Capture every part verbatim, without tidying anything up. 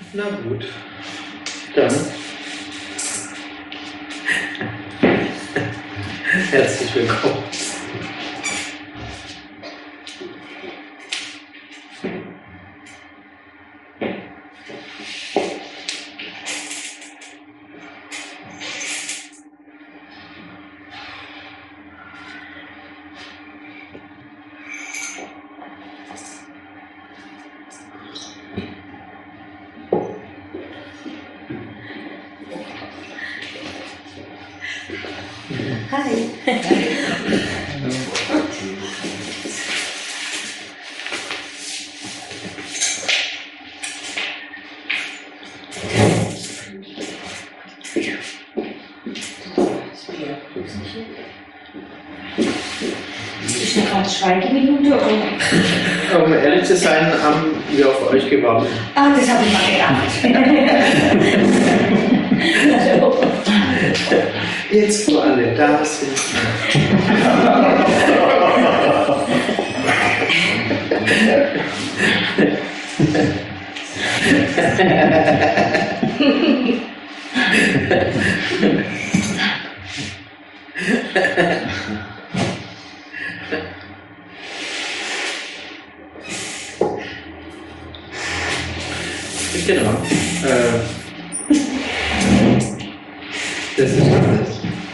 Na gut, dann herzlich willkommen. Hi. Ist eine gerade Schweigeminute oder? Um ehrlich zu sein, haben wir auf euch gewartet. Ah, das habe ich mal gedacht. Hallo. Jetzt, wo alle da sind. Genau. Äh, das ist alles.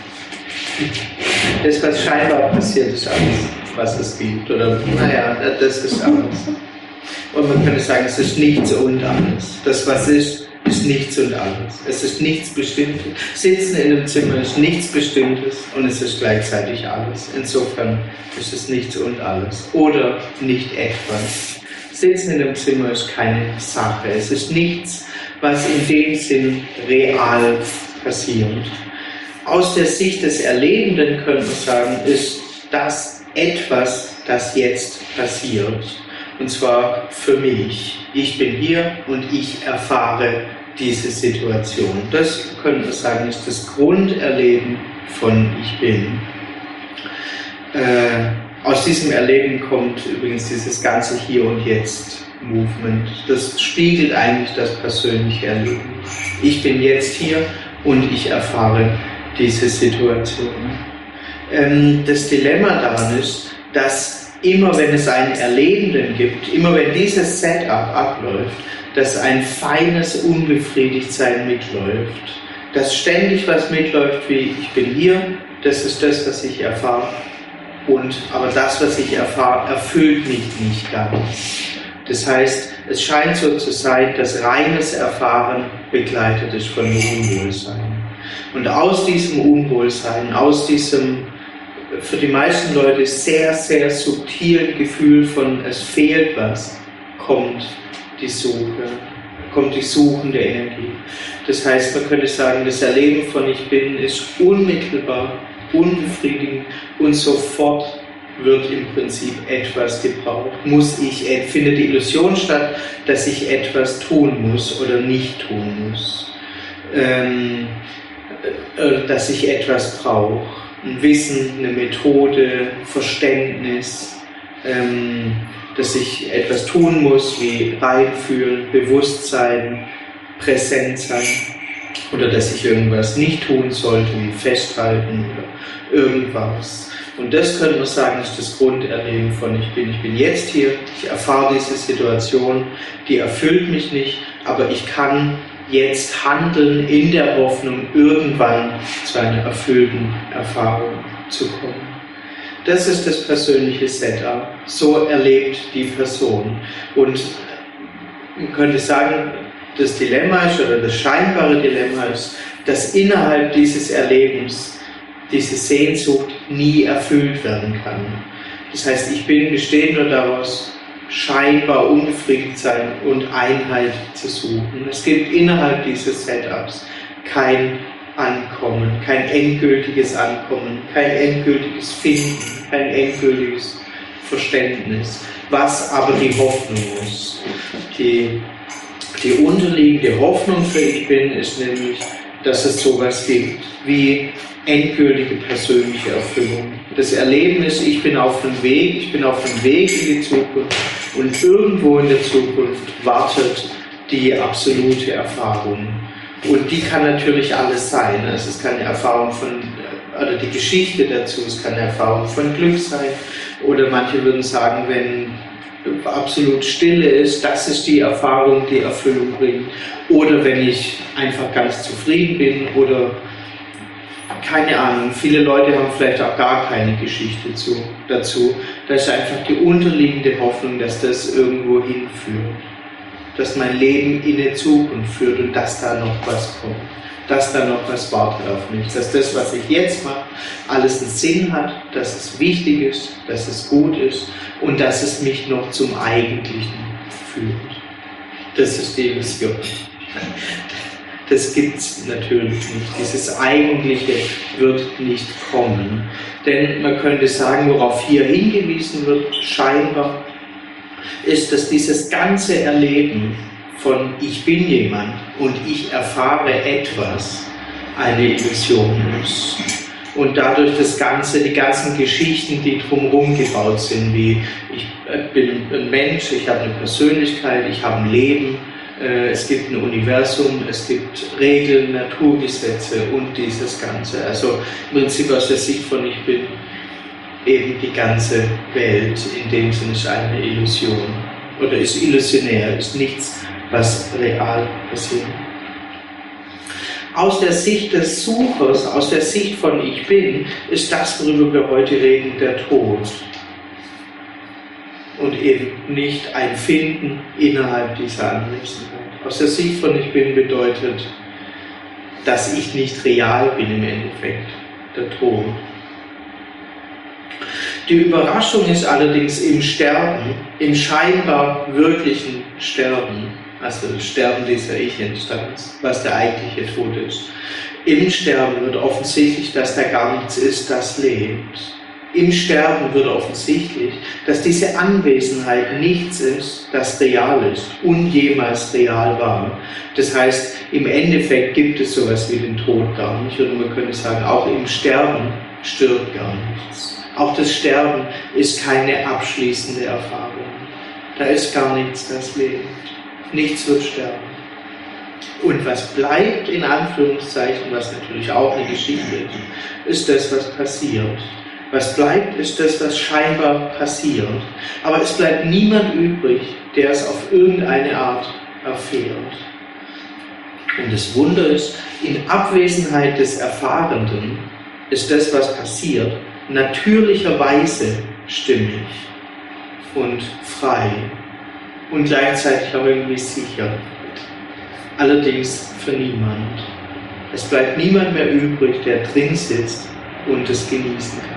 Das, was scheinbar passiert, ist alles, was es gibt. Oder, naja, das ist alles. Und man könnte sagen, es ist nichts und alles. Das, was ist, ist nichts und alles. Es ist nichts Bestimmtes. Sitzen in einem Zimmer ist nichts Bestimmtes und es ist gleichzeitig alles. Insofern ist es nichts und alles. Oder nicht etwas. Sitzen in einem Zimmer ist keine Sache. Es ist nichts, was in dem Sinn real passiert. Aus der Sicht des Erlebenden könnte man sagen, ist das etwas, das jetzt passiert. Und zwar für mich. Ich bin hier und ich erfahre diese Situation. Das könnte man sagen, ist das Grunderleben von Ich bin. Äh, aus diesem Erleben kommt übrigens dieses ganze Hier und Jetzt Movement. Das spiegelt eigentlich das persönliche Erleben. Ich bin jetzt hier und ich erfahre diese Situation. Ähm, das Dilemma daran ist, dass immer wenn es einen Erlebenden gibt, immer wenn dieses Setup abläuft, dass ein feines Unbefriedigtsein mitläuft. Dass ständig was mitläuft wie ich bin hier, das ist das, was ich erfahre. Und, aber das, was ich erfahre, erfüllt mich nicht ganz. Das heißt, es scheint so zu sein, dass reines Erfahren begleitet ist von Unwohlsein. Und aus diesem Unwohlsein, aus diesem für die meisten Leute sehr, sehr subtilen Gefühl von es fehlt was, kommt die Suche, kommt die suchende Energie. Das heißt, man könnte sagen, das Erleben von Ich Bin ist unmittelbar, unbefriedigend und sofort wird im Prinzip etwas gebraucht. Muss ich, findet die Illusion statt, dass ich etwas tun muss oder nicht tun muss. Ähm, äh, dass ich etwas brauche. Ein Wissen, eine Methode, Verständnis, ähm, dass ich etwas tun muss, wie reinfühlen, Bewusstsein, präsent sein, oder dass ich irgendwas nicht tun sollte, wie festhalten oder irgendwas. Und das könnte man sagen, ist das Grunderleben von Ich Bin. Ich bin jetzt hier, ich erfahre diese Situation, die erfüllt mich nicht, aber ich kann jetzt handeln in der Hoffnung, irgendwann zu einer erfüllten Erfahrung zu kommen. Das ist das persönliche Setup. So erlebt die Person. Und man könnte sagen, das Dilemma ist, oder das scheinbare Dilemma ist, dass innerhalb dieses Erlebens diese Sehnsucht nie erfüllt werden kann. Das heißt, Ich Bin besteht nur daraus, scheinbar unbefriedigt sein und Einheit zu suchen. Es gibt innerhalb dieses Setups kein Ankommen, kein endgültiges Ankommen, kein endgültiges Finden, kein endgültiges Verständnis, was aber die Hoffnung ist. Die, die unterliegende Hoffnung für Ich Bin ist nämlich, dass es sowas gibt wie endgültige persönliche Erfüllung. Das Erleben ist, ich bin auf dem Weg, ich bin auf dem Weg in die Zukunft und irgendwo in der Zukunft wartet die absolute Erfahrung. Und die kann natürlich alles sein. Also es kann eine Erfahrung von, oder die Geschichte dazu, es kann eine Erfahrung von Glück sein. Oder manche würden sagen, wenn absolut Stille ist, das ist die Erfahrung, die Erfüllung bringt. Oder wenn ich einfach ganz zufrieden bin oder keine Ahnung, viele Leute haben vielleicht auch gar keine Geschichte zu, dazu. Da ist einfach die unterliegende Hoffnung, dass das irgendwo hinführt. Dass mein Leben in die Zukunft führt und dass da noch was kommt. Dass da noch was wartet auf mich. Dass das, was ich jetzt mache, alles einen Sinn hat, dass es wichtig ist, dass es gut ist und dass es mich noch zum Eigentlichen führt. Das ist die Illusion. Das gibt es natürlich nicht. Dieses Eigentliche wird nicht kommen. Denn man könnte sagen, worauf hier hingewiesen wird, scheinbar, ist, dass dieses ganze Erleben von ich bin jemand und ich erfahre etwas eine Illusion ist. Und dadurch das Ganze, die ganzen Geschichten, die drumherum gebaut sind, wie ich bin ein Mensch, ich habe eine Persönlichkeit, ich habe ein Leben, es gibt ein Universum, es gibt Regeln, Naturgesetze und dieses Ganze. Also im Prinzip aus der Sicht von ich bin eben die ganze Welt, in dem Sinne ist eine Illusion oder ist illusionär, ist nichts, was real passiert. Aus der Sicht des Suchers, aus der Sicht von ich bin, ist das, worüber wir heute reden, der Tod. Und eben nicht ein Finden innerhalb dieser Anwesenheit. Aus der Sicht von ich bin bedeutet, dass ich nicht real bin im Endeffekt, der Tod. Die Überraschung ist allerdings im Sterben, im scheinbar wirklichen Sterben, also das Sterben dieser Ich-Instanz, was der eigentliche Tod ist. Im Sterben wird offensichtlich, dass da gar nichts ist, das lebt. Im Sterben wird offensichtlich, dass diese Anwesenheit nichts ist, das real ist und jemals real war. Das heißt, im Endeffekt gibt es sowas wie den Tod gar nicht. Oder man könnte sagen, auch im Sterben stirbt gar nichts. Auch das Sterben ist keine abschließende Erfahrung. Da ist gar nichts, das lebt. Nichts wird sterben. Und was bleibt, in Anführungszeichen, was natürlich auch eine Geschichte ist, ist das, was passiert. Was bleibt, ist das, was scheinbar passiert. Aber es bleibt niemand übrig, der es auf irgendeine Art erfährt. Und das Wunder ist, in Abwesenheit des Erfahrenden ist das, was passiert, natürlicherweise stimmig und frei und gleichzeitig auch irgendwie sicher. Allerdings für niemand. Es bleibt niemand mehr übrig, der drin sitzt und es genießen kann.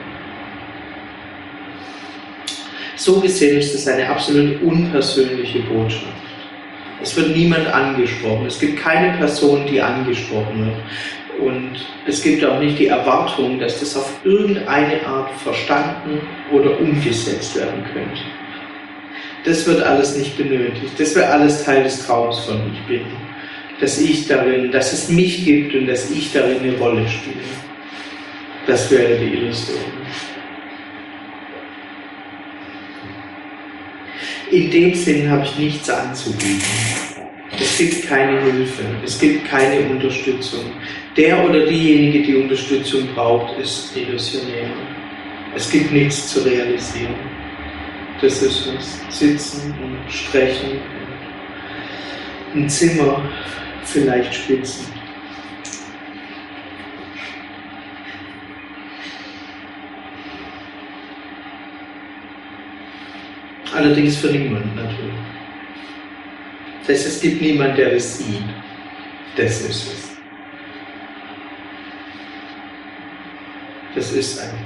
So gesehen ist es eine absolut unpersönliche Botschaft. Es wird niemand angesprochen. Es gibt keine Person, die angesprochen wird. Und es gibt auch nicht die Erwartung, dass das auf irgendeine Art verstanden oder umgesetzt werden könnte. Das wird alles nicht benötigt. Das wäre alles Teil des Traums von ich bin. Dass ich darin, dass es mich gibt und dass ich darin eine Rolle spiele. Das wäre die Illusion. In dem Sinn habe ich nichts anzubieten. Es gibt keine Hilfe, es gibt keine Unterstützung. Der oder diejenige, die Unterstützung braucht, ist illusionär. Es gibt nichts zu realisieren. Das ist es. Sitzen und sprechen. Ein Zimmer vielleicht spitzen. Allerdings für niemanden natürlich. Das heißt, es gibt niemanden, der das sieht. Das ist es. Das ist ein.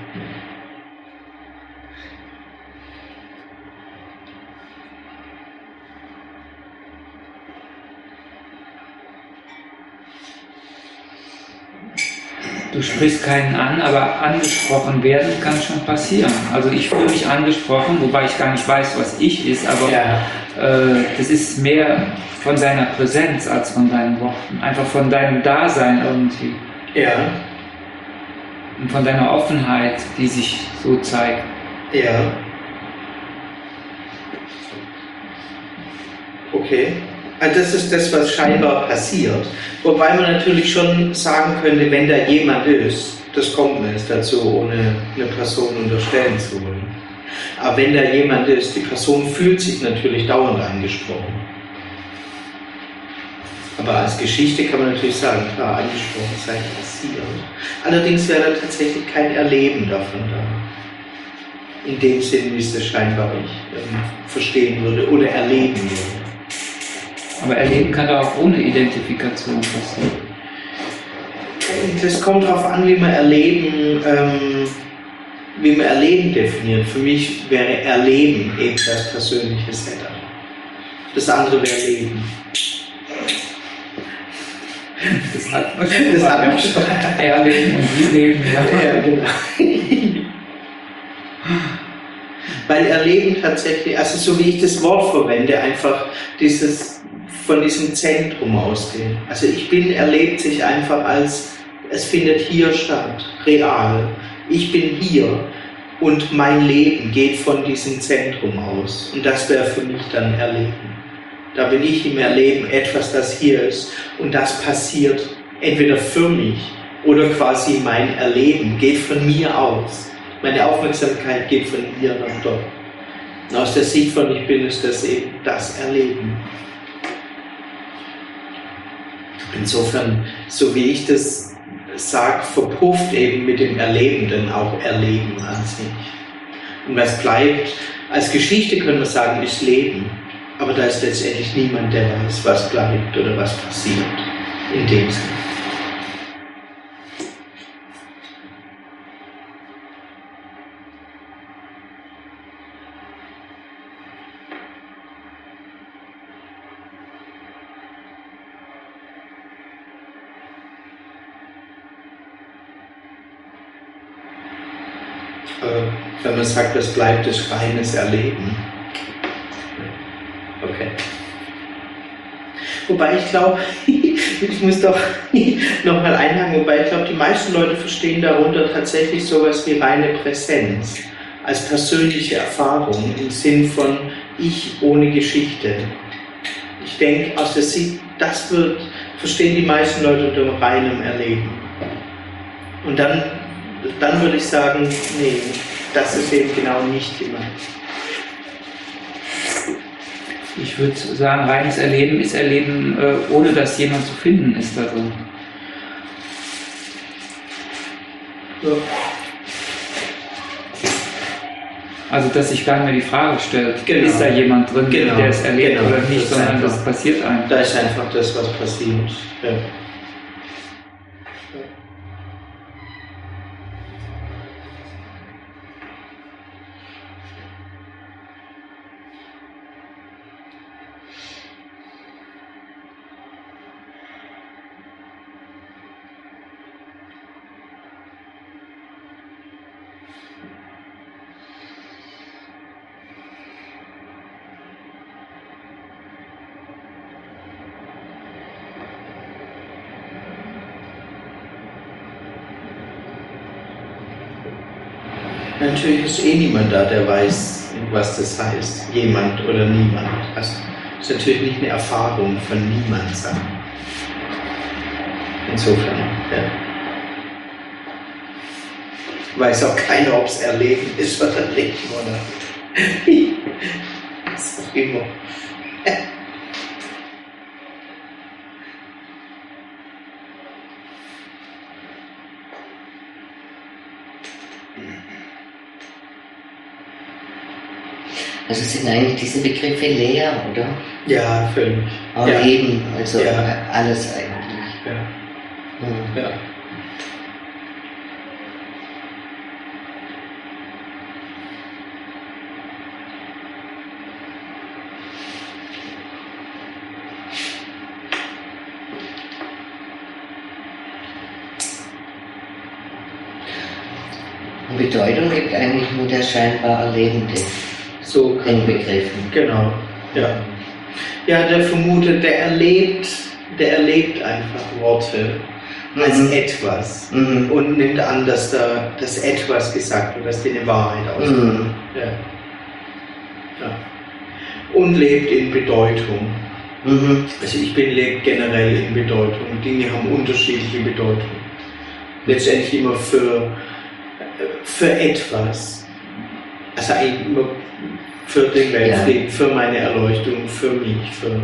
Du sprichst keinen an, aber angesprochen werden kann schon passieren. Also ich fühle mich angesprochen, wobei ich gar nicht weiß, was ich ist, aber ja. äh, das ist mehr von deiner Präsenz als von deinen Worten. Einfach von deinem Dasein irgendwie. Ja. Und von deiner Offenheit, die sich so zeigt. Ja. Okay. Also das ist das, was scheinbar passiert. Wobei man natürlich schon sagen könnte, wenn da jemand ist, das kommt mir jetzt dazu, ohne eine Person unterstellen zu wollen. Aber wenn da jemand ist, die Person fühlt sich natürlich dauernd angesprochen. Aber als Geschichte kann man natürlich sagen, klar, angesprochen sei passiert. Allerdings wäre da tatsächlich kein Erleben davon da. In dem Sinn, wie es das scheinbar ich ähm, verstehen würde oder erleben würde. Aber Erleben kann doch auch ohne Identifikation passieren. Das kommt darauf an, wie man Erleben, ähm, wie man Erleben definiert. Für mich wäre Erleben eben das persönliche Setup. Das andere wäre Leben. Das hat man schon. Das hat man schon. Erleben und wie leben, ja. Ja, genau. Weil Erleben tatsächlich, also so wie ich das Wort verwende, einfach dieses von diesem Zentrum ausgehen. Also ich bin erlebt sich einfach als, es findet hier statt, real. Ich bin hier und mein Leben geht von diesem Zentrum aus. Und das wäre für mich dann Erleben. Da bin ich im Erleben etwas, das hier ist und das passiert entweder für mich oder quasi mein Erleben geht von mir aus. Meine Aufmerksamkeit geht von hier nach dort. Und aus der Sicht von ich bin, ist das eben das Erleben. Insofern, so wie ich das sage, verpufft eben mit dem Erlebenden auch Erleben an sich. Und was bleibt, als Geschichte können wir sagen, ist Leben. Aber da ist letztendlich niemand, der weiß, was bleibt oder was passiert. In dem Sinne. Wenn man sagt, das bleibt das reines Erleben. Okay. Wobei ich glaube, ich muss doch nochmal einhaken, wobei ich glaube, die meisten Leute verstehen darunter tatsächlich sowas wie reine Präsenz als persönliche Erfahrung im Sinn von ich ohne Geschichte. Ich denke, aus der Sicht, das wird, verstehen die meisten Leute unter reinem Erleben. Und dann, dann würde ich sagen, nee, das ist eben genau nicht gemeint. Ich würde sagen, reines Erleben ist Erleben, äh, ohne dass jemand zu finden ist da drin. Ja. Also, dass sich gar nicht mehr die Frage stellt, Genau. ist da jemand drin, Genau. der es erlebt Genau. oder nicht, Das sondern einfach, das passiert einfach. Da ist einfach das, was passiert. Ja. Natürlich ist eh niemand da, der weiß, was das heißt. Jemand oder niemand. Also, das ist natürlich nicht eine Erfahrung von niemand sein. Insofern, ja. Weiß auch keiner, ob es Erleben ist oder nicht, oder? Das ist auch immer. Also sind eigentlich diese Begriffe leer, oder? Ja, völlig. Aber ja. eben, also Ja. alles eigentlich. Ja. Hm. Ja. Und Bedeutung gibt eigentlich nur der scheinbar Erlebende So in Begriffen. Genau, ja. Ja, der vermutet, der erlebt, der erlebt einfach Worte als Mhm. etwas Mhm. und nimmt an, dass da das etwas gesagt wird, dass die eine Wahrheit ausdrückt. Mhm. Ja. Ja. Und lebt in Bedeutung. Mhm. Also ich bin lebt generell in Bedeutung. Dinge haben unterschiedliche Bedeutungen. Letztendlich immer für, für etwas. Also eigentlich immer für den Weltfrieden, ja. Für meine Erleuchtung, für mich, für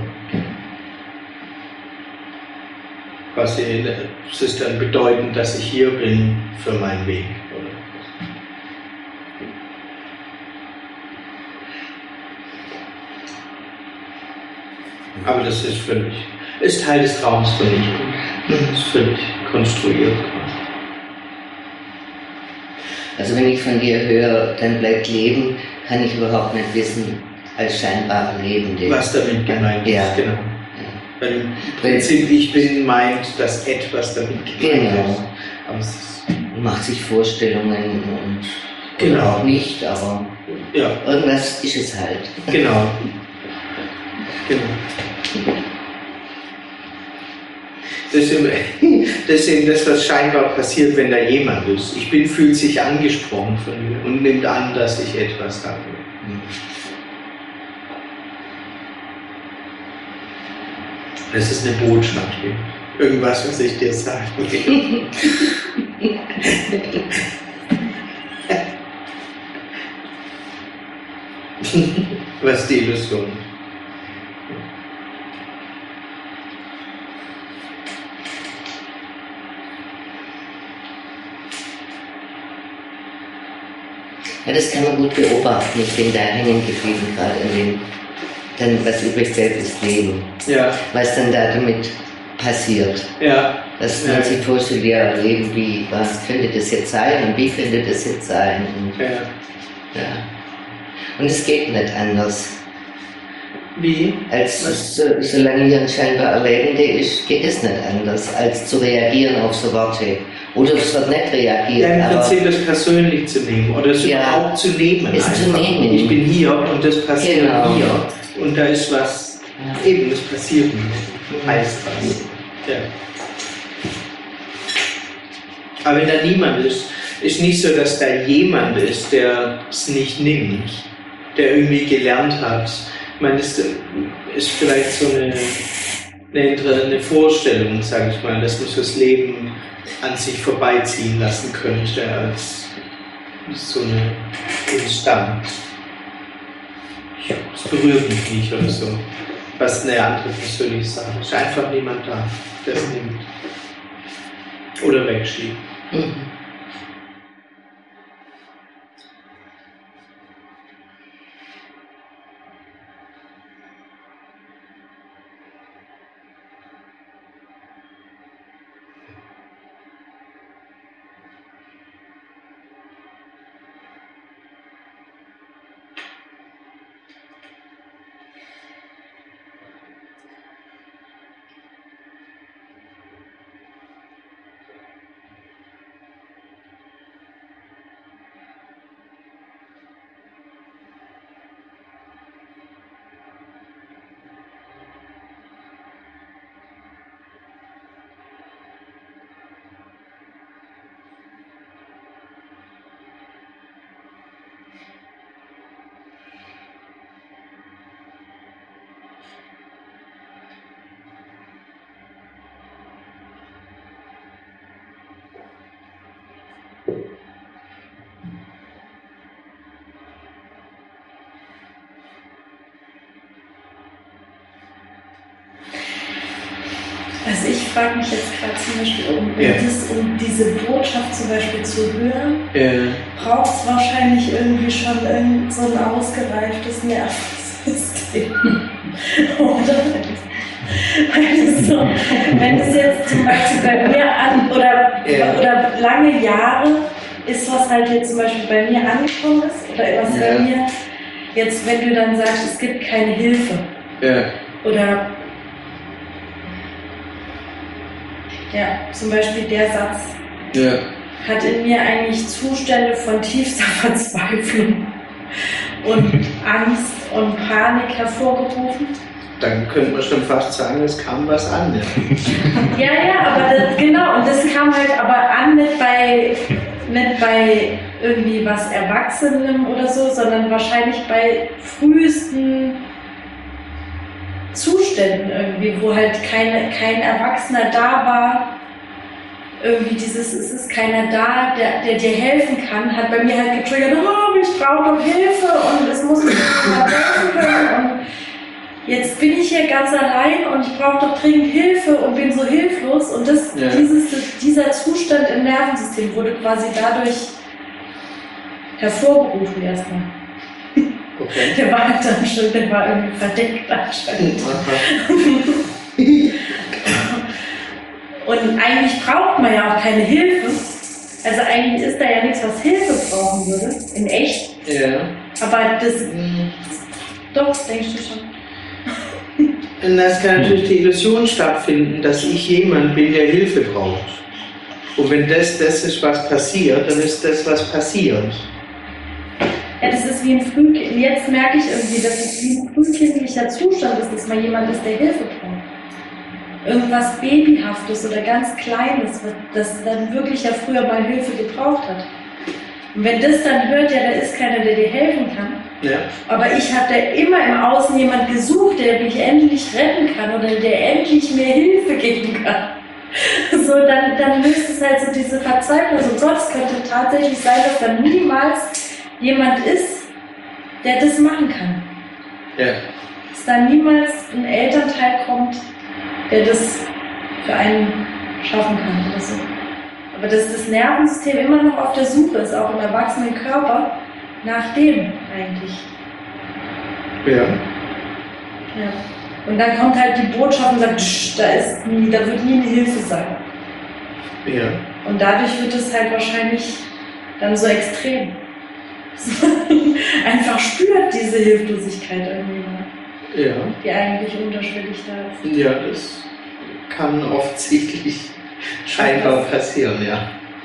quasi, es ist dann bedeutend, dass ich hier bin für meinen Weg. Oder? Aber das ist völlig, ist Teil des Traums für mich. Das ist völlig konstruiert. Also wenn ich von dir höre, dann bleibt Leben, kann ich überhaupt nicht wissen, als scheinbare Lebende. Was damit gemeint ist, ja. Genau. Ja. Weil im Prinzip ich bin meint, dass etwas damit gemeint genau. ist. Aber es ist man macht sich Vorstellungen und genau. auch nicht, aber ja. Irgendwas ist es halt. Genau. Genau. Das ist, das ist eben das, was scheinbar passiert, wenn da jemand ist. Ich bin, fühlt sich angesprochen von mir und nimmt an, dass ich etwas habe. Das ist eine Botschaft. Irgendwas, was ich dir sagen will. Was die Illusion. Ja, das kann man gut beobachten. Ich bin da hängen geblieben, gerade in dem, dann was übrig bleibt, ist Leben. Ja. Was dann da damit passiert. Ja. Dass man ja. sich vorstellt, ja, Leben, wie, was könnte das jetzt sein und wie könnte das jetzt sein? Und, ja. ja. Und es geht nicht anders. Wie? Als, so, solange hier ein scheinbar Lebende ist, geht es nicht anders, als zu reagieren auf so Worte. Oder es wird nicht reagiert. Ja, im Prinzip das persönlich zu nehmen oder es ja, überhaupt zu nehmen. Es zu nehmen. Ich bin hier und das passiert genau. hier. Und da ist was, ja. Eben, das passiert nicht. Heißt was. Ja. Aber wenn da niemand ist, ist nicht so, dass da jemand ist, der es nicht nimmt, der irgendwie gelernt hat. Ich meine, das ist vielleicht so eine, eine, eine Vorstellung, sage ich mal, dass man so das Leben an sich vorbeiziehen lassen könnte als so eine Instanz. Es berührt mich nicht oder so. Was eine andere persönlich sagt. Es ist einfach niemand da, der es nimmt. Oder wegschiebt. Mhm. Also ich frage mich jetzt gerade zum Beispiel, um, ja. das, um diese Botschaft zum Beispiel zu hören, ja. braucht es wahrscheinlich irgendwie schon irgend so ein ausgereiftes Nervensystem. Oder? Weil so, wenn es jetzt zum Beispiel bei mir an, oder, ja. oder lange Jahre ist, was halt jetzt zum Beispiel bei mir angekommen ist, oder was ja. bei mir, jetzt wenn du dann sagst, es gibt keine Hilfe, ja. oder ja, zum Beispiel der Satz ja. hat in mir eigentlich Zustände von tiefster Verzweiflung und Angst und Panik hervorgerufen. Dann könnte man schon fast sagen, es kam was an. Ja, ja, ja, aber das, genau, und das kam halt aber an nicht bei, nicht bei irgendwie was Erwachsenem oder so, sondern wahrscheinlich bei frühesten Zuständen irgendwie, wo halt keine, kein Erwachsener da war. Irgendwie dieses, es ist keiner da, der, der dir helfen kann, hat bei mir halt getriggert, oh, ich brauche doch Hilfe und es muss mir jemand helfen können und jetzt bin ich hier ganz allein und ich brauche doch dringend Hilfe und bin so hilflos und das, ja. dieses, dieser Zustand im Nervensystem wurde quasi dadurch hervorgerufen erstmal. Okay. Der war halt dann schon, der war irgendwie verdeckt anscheinend. Und eigentlich braucht man ja auch keine Hilfe. Also eigentlich ist da ja nichts, was Hilfe brauchen würde, in echt. Ja. Aber das, mhm. doch, denkst du schon. Und es kann natürlich die Illusion stattfinden, dass ich jemand bin, der Hilfe braucht. Und wenn das das ist, was passiert, dann ist das, was passiert. Ja, das ist wie ein Frühkind. Jetzt merke ich irgendwie, dass es wie ein frühkindlicher Zustand ist, dass man jemand ist, der Hilfe braucht. Irgendwas Babyhaftes oder ganz Kleines, das dann wirklich ja früher mal Hilfe gebraucht hat. Und wenn das dann hört, ja, da ist keiner, der dir helfen kann. Ja. Aber ich habe da immer im Außen jemand gesucht, der mich endlich retten kann oder der endlich mir Hilfe geben kann. So, dann, dann löst es halt so diese Verzweiflung. Und sonst könnte tatsächlich sein, dass dann niemals jemand ist, der das machen kann. Ja. Dass da niemals ein Elternteil kommt, der das für einen schaffen kann oder so. Aber dass das Nervensystem immer noch auf der Suche ist, auch im erwachsenen Körper, nach dem eigentlich. Ja. Ja. Und dann kommt halt die Botschaft und sagt, da ist nie, da wird nie eine Hilfe sein. Ja. Und dadurch wird es halt wahrscheinlich dann so extrem. Einfach spürt diese Hilflosigkeit irgendwie mal. Ja. Die eigentlich unterschwellig da ist. Ja, das kann offensichtlich scheinbar passieren, ja.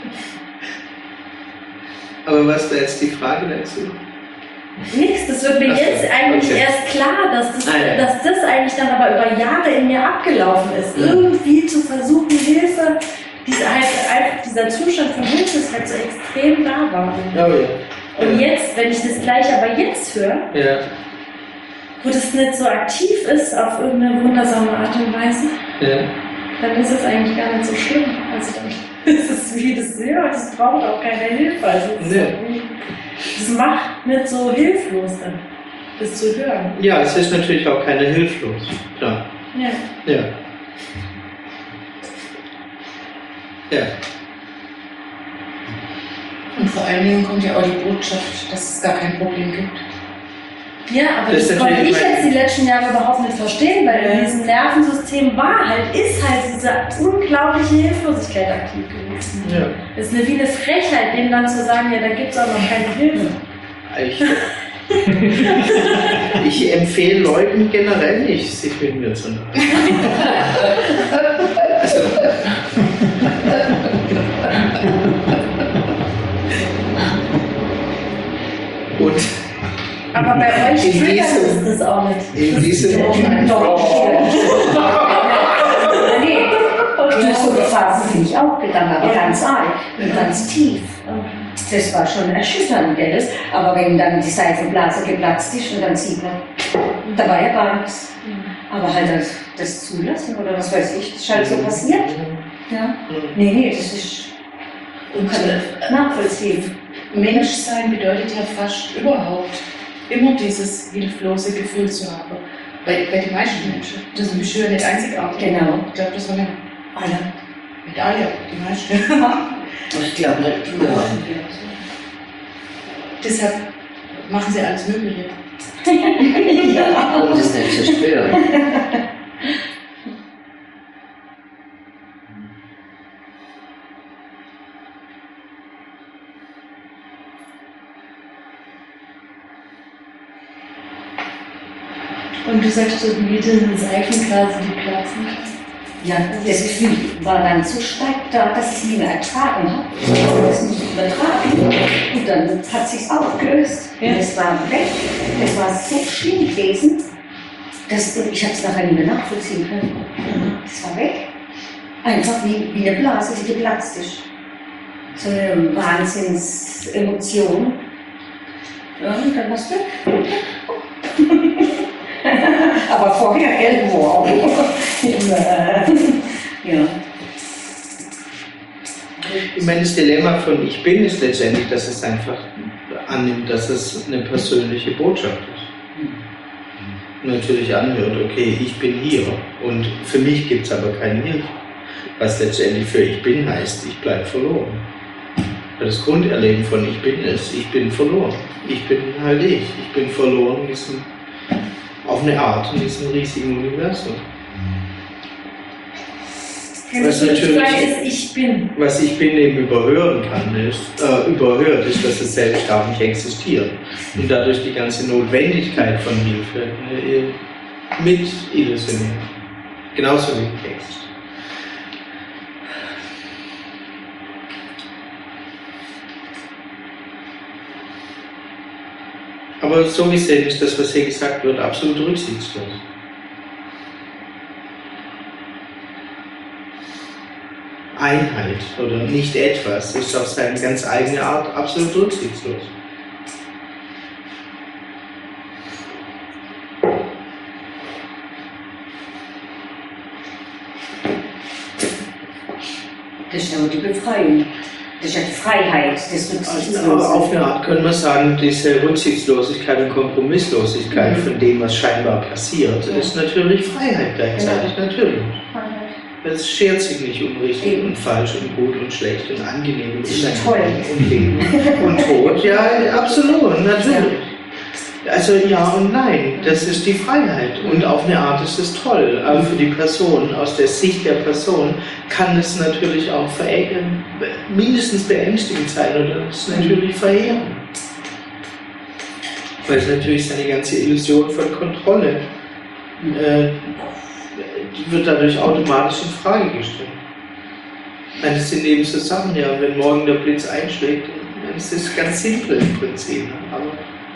Aber was wäre jetzt die Frage dazu? Nichts, das wird mir Ach jetzt so. eigentlich okay. erst klar, dass das, ah, ja. dass das eigentlich dann aber über Jahre in mir abgelaufen ist. Ja. Irgendwie zu versuchen, Hilfe, diese, halt, einfach dieser Zustand von Hilfe ist halt so extrem da war. Oh, ja. Und ja. jetzt, wenn ich das gleich aber jetzt höre, ja. wo das nicht so aktiv ist auf irgendeine wundersame Art und Weise, ja. dann ist es eigentlich gar nicht so schlimm. Also dann ist es wie das, ja, das braucht auch keine Hilfe. Also das, ja. das macht nicht so hilflos dann, das zu hören. Ja, es ist natürlich auch keine hilflos, klar. Ja. Ja. Ja. Und vor allen Dingen kommt ja auch die Botschaft, dass es gar kein Problem gibt. Ja, aber das, das konnte ich jetzt die letzten Jahre überhaupt nicht verstehen, weil in diesem Nervensystem war halt, ist halt diese unglaubliche Hilflosigkeit aktiv gewesen. Ja. Es ist eine, wie eine Frechheit, denen dann zu sagen, ja, da gibt es auch noch keine Hilfe. Ich, ich empfehle Leuten generell nicht, sich mit mir zu nahen. Also, und aber bei euch triggert ist das auch nicht. In diesem Doch. Nee, durch so eine Phase bin ich auch gegangen, aber ganz arg und ganz tief. Das war schon erschütternd, gell? Aber wenn dann die Seifenblase geplatzt ist und dann sieht man, da war ja gar nichts. Aber halt das, das Zulassen oder was weiß ich, das ist halt so passiert. Ja? Nee, nee, das ist nachvollziehen. Menschsein bedeutet ja fast überhaupt immer dieses hilflose Gefühl zu haben. Bei, bei den meisten Menschen. Das ist ja nicht einzigartig. Genau. Ich glaube, das waren ja alle. Mit alle, die meisten. Ich glaube nicht. Ja. Deshalb machen sie alles Mögliche. Ja, um das nicht zu spüren. Und du sagst so, wie diese Seifenblase, die platzen. Ja, das Gefühl war dann so stark da, dass ich es nicht mehr ertragen habe. Ich habe es nicht übertragen. Und dann hat es sich aufgelöst. Ja. Und es war weg. Es war so schlimm gewesen, dass ich es nachher nicht mehr nachvollziehen können. Es war weg. Einfach wie, wie eine Blase, die geplatzt ist. So eine Wahnsinnsemotion. Ja, und dann war es weg. Aber vorher irgendwo auch. Ja. Ich meine, das Dilemma von Ich Bin ist letztendlich, dass es einfach annimmt, dass es eine persönliche Botschaft ist. Und natürlich anhört, okay, ich bin hier und für mich gibt es aber keine Hilfe. Was letztendlich für Ich Bin heißt, ich bleibe verloren. Weil das Grunderleben von Ich Bin ist, ich bin verloren. Ich bin halt ich. Ich bin verloren in diesem, auf eine Art in diesem riesigen Universum. Was natürlich, ist, ich bin. was ich bin eben überhören kann, ist, äh, überhört ist, dass es selbst gar nicht existiert. Und dadurch die ganze Notwendigkeit von Hilfe äh, mit illusioniert. Genauso wie im Text. Aber so gesehen ist das, was hier gesagt wird, absolut rücksichtslos. Einheit oder nicht etwas ist auf seine ganz eigene Art absolut rücksichtslos. Das ist aber die Befreiung. Das ist ja die Freiheit des Rücksichtslosen. Aber auf eine Art können wir sagen, diese Rücksichtslosigkeit und Kompromisslosigkeit mhm. von dem, was scheinbar passiert, ja. ist natürlich Freiheit gleichzeitig, ja. natürlich. Es schert sich nicht um richtig Eben. und falsch und gut und schlecht und angenehm und unangenehm und Leben und Tod. Ja, absolut, natürlich. Also ja und nein, das ist die Freiheit und auf eine Art ist es toll. Aber für die Person, aus der Sicht der Person, kann es natürlich auch verändern, mindestens beängstigend sein oder es natürlich verheerend. Weil es natürlich seine ganze Illusion von Kontrolle äh, die wird dadurch automatisch in Frage gestellt. Das sind eben so Sachen, ja, wenn morgen der Blitz einschlägt, dann ist das ganz simpel im Prinzip. Aber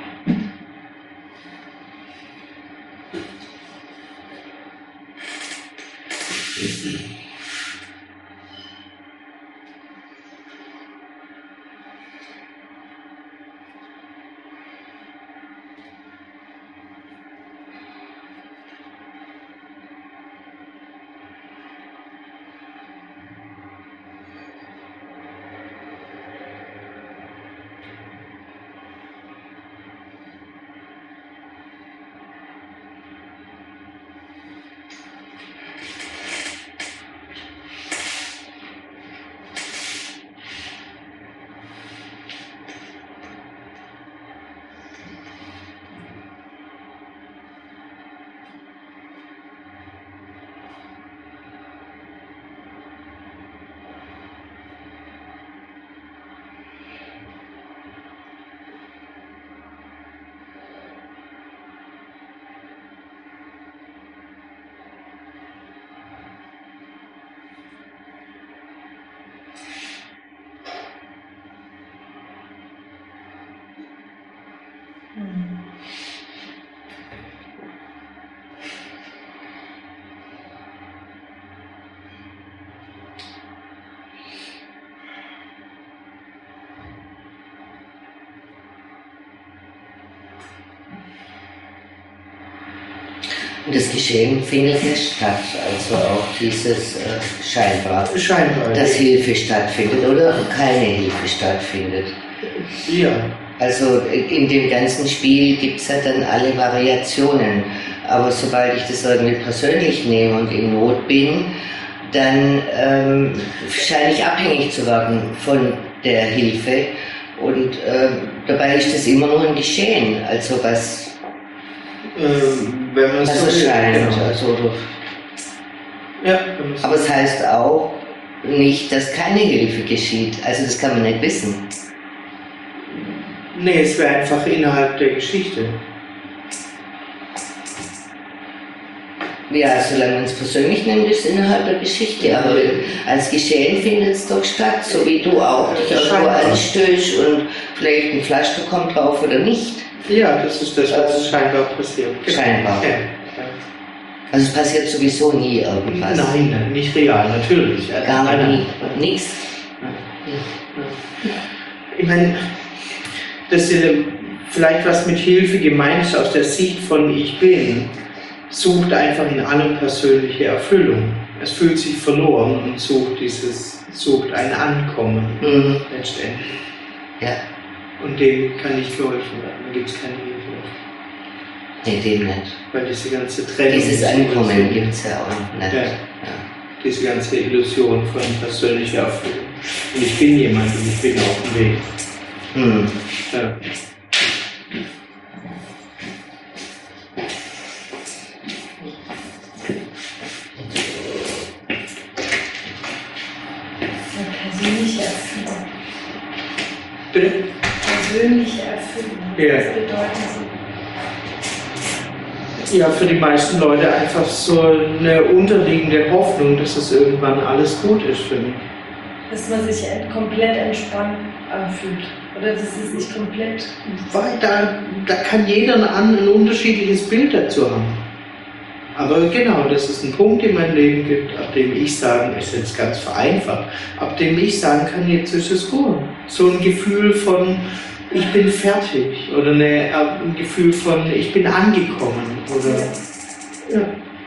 Und das Geschehen findet ja statt, also auch dieses äh, scheinbar, scheinbar, dass ja. Hilfe stattfindet oder keine Hilfe stattfindet. Ja. Also in dem ganzen Spiel gibt es ja dann alle Variationen, aber sobald ich das irgendwie persönlich nehme und in Not bin, dann ähm, scheine ich abhängig zu werden von der Hilfe und äh, dabei ist das immer nur ein Geschehen, also was Ähm, wenn man was so erscheint. Genau. Also, ja, aber es heißt auch nicht, dass keine Hilfe geschieht. Also das kann man nicht wissen. Nee, es wäre einfach innerhalb der Geschichte. Ja, solange man es persönlich nimmt, ist es innerhalb der Geschichte. Aber als Geschehen findet es doch statt, so wie du auch dich irgendwo anstößt und vielleicht ein Pflaster kommt drauf oder nicht. Ja, das ist das, was also, scheinbar passiert. Scheinbar. Ja. Also es passiert sowieso nie irgendwas. Nein, nein, nicht real, natürlich. Gar nein, nie. Nichts. Ich meine, das ist vielleicht was mit Hilfe gemeint ist aus der Sicht von Ich Bin. sucht einfach in allem persönliche Erfüllung. Es fühlt sich verloren und sucht dieses, sucht ein Ankommen Mhm. letztendlich. Ja, Und dem kann nicht geholfen werden, da gibt es keine Hilfe. nee, dem nicht. Weil diese ganze Trennung... Dieses Ankommen gibt es ja auch nicht. Ja. Ja. Diese ganze Illusion von persönlicher Erfüllung. Und ich bin jemand und ich bin auf dem Weg. Mhm. Ja. Persönliche Erfüllung. Bitte? Persönliche Erfüllung. Ja. Was bedeutet sie? Ja, für die meisten Leute einfach so eine unterliegende Hoffnung, dass es irgendwann alles gut ist für mich. Dass man sich komplett entspannt anfühlt. Oder dass es sich komplett. Weil da, da kann jeder ein, ein unterschiedliches Bild dazu haben. Aber genau, dass es einen Punkt in meinem Leben gibt, ab dem ich sagen, ist jetzt ganz vereinfacht, ab dem ich sagen kann, jetzt ist es gut. So ein Gefühl von, ich bin fertig oder eine, ein Gefühl von, ich bin angekommen. Oder, ja.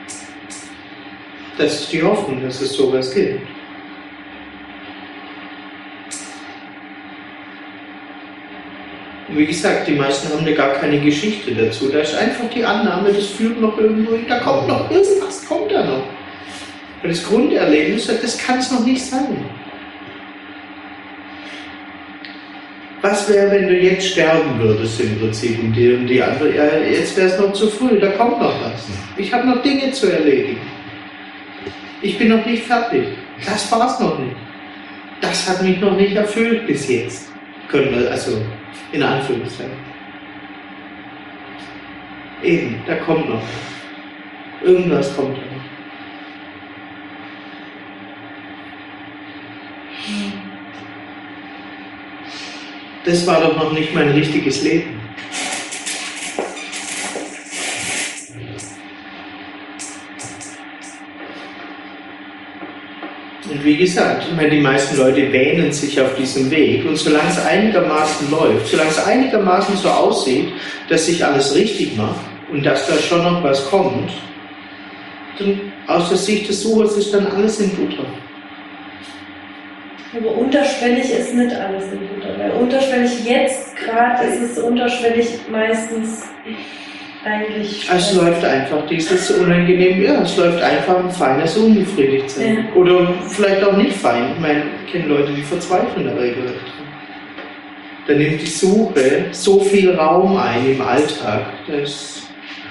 Das ist die Hoffnung, dass es sowas gibt. Und wie gesagt, die meisten haben da gar keine Geschichte dazu. Da ist einfach die Annahme, das führt noch irgendwo hin, da kommt noch irgendwas, kommt da noch. Und das Grunderlebnis, das kann es noch nicht sein. Was wäre, wenn du jetzt sterben würdest im Prinzip und die, und die andere, ja, jetzt wäre es noch zu früh, da kommt noch was. Ich habe noch Dinge zu erledigen. Ich bin noch nicht fertig. Das war es noch nicht. Das hat mich noch nicht erfüllt bis jetzt. Können wir, also in Anführungszeichen. Eben, da kommt noch. Irgendwas kommt da noch. Das war doch noch nicht mein richtiges Leben. Und wie gesagt, ich meine, die meisten Leute wähnen sich auf diesem Weg und solange es einigermaßen läuft, solange es einigermaßen so aussieht, dass sich alles richtig macht und dass da schon noch was kommt, dann aus der Sicht des Suchers ist dann alles in Butter. Aber unterschwellig ist nicht alles in Butter, weil unterschwellig jetzt gerade ist es unterschwellig meistens eigentlich. Es läuft einfach dieses unangenehm, ja, es läuft einfach ein feines Unbefriedigtsein. Ja. Oder vielleicht auch nicht fein. Ich meine, ich kenne Leute, die verzweifeln da regelrecht. Da nimmt die Suche so viel Raum ein im Alltag, dass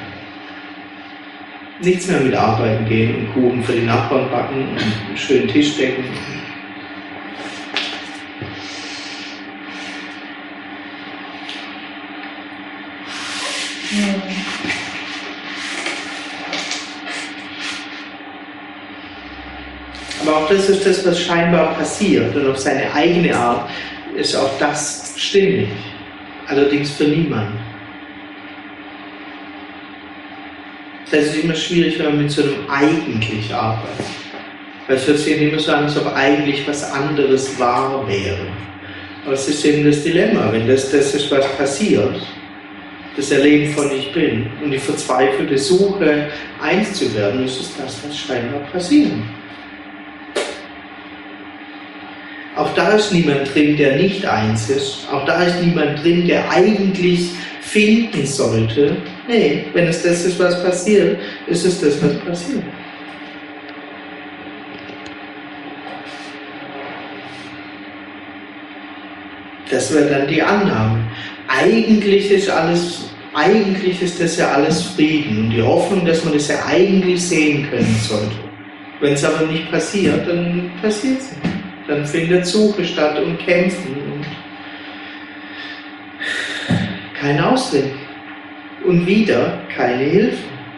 nichts mehr mit Arbeiten gehen und Kuchen für die Nachbarn backen und einen schönen Tisch decken. Aber auch das ist das, was scheinbar passiert. Und auf seine eigene Art ist auch das stimmig. Allerdings für niemanden. Das ist immer schwierig, wenn man mit so einem eigentlich arbeitet. Weil es hört sich immer so an, als ob eigentlich was anderes wahr wäre. Aber es ist eben das Dilemma, wenn das, das ist, was passiert, das Erleben von Ich Bin und die verzweifelte Suche, eins zu werden, ist es das, was scheinbar passiert. Auch da ist niemand drin, der nicht eins ist. Auch da ist niemand drin, der eigentlich finden sollte. Nee, wenn es das ist, was passiert, ist es das, was passiert. Das wäre dann die Annahme. Eigentlich ist alles, eigentlich ist das ja alles Frieden und die Hoffnung, dass man das ja eigentlich sehen können sollte. Wenn es aber nicht passiert, dann passiert es nicht. Dann findet Suche statt und Kämpfen und kein Ausweg. Und wieder keine Hilfe.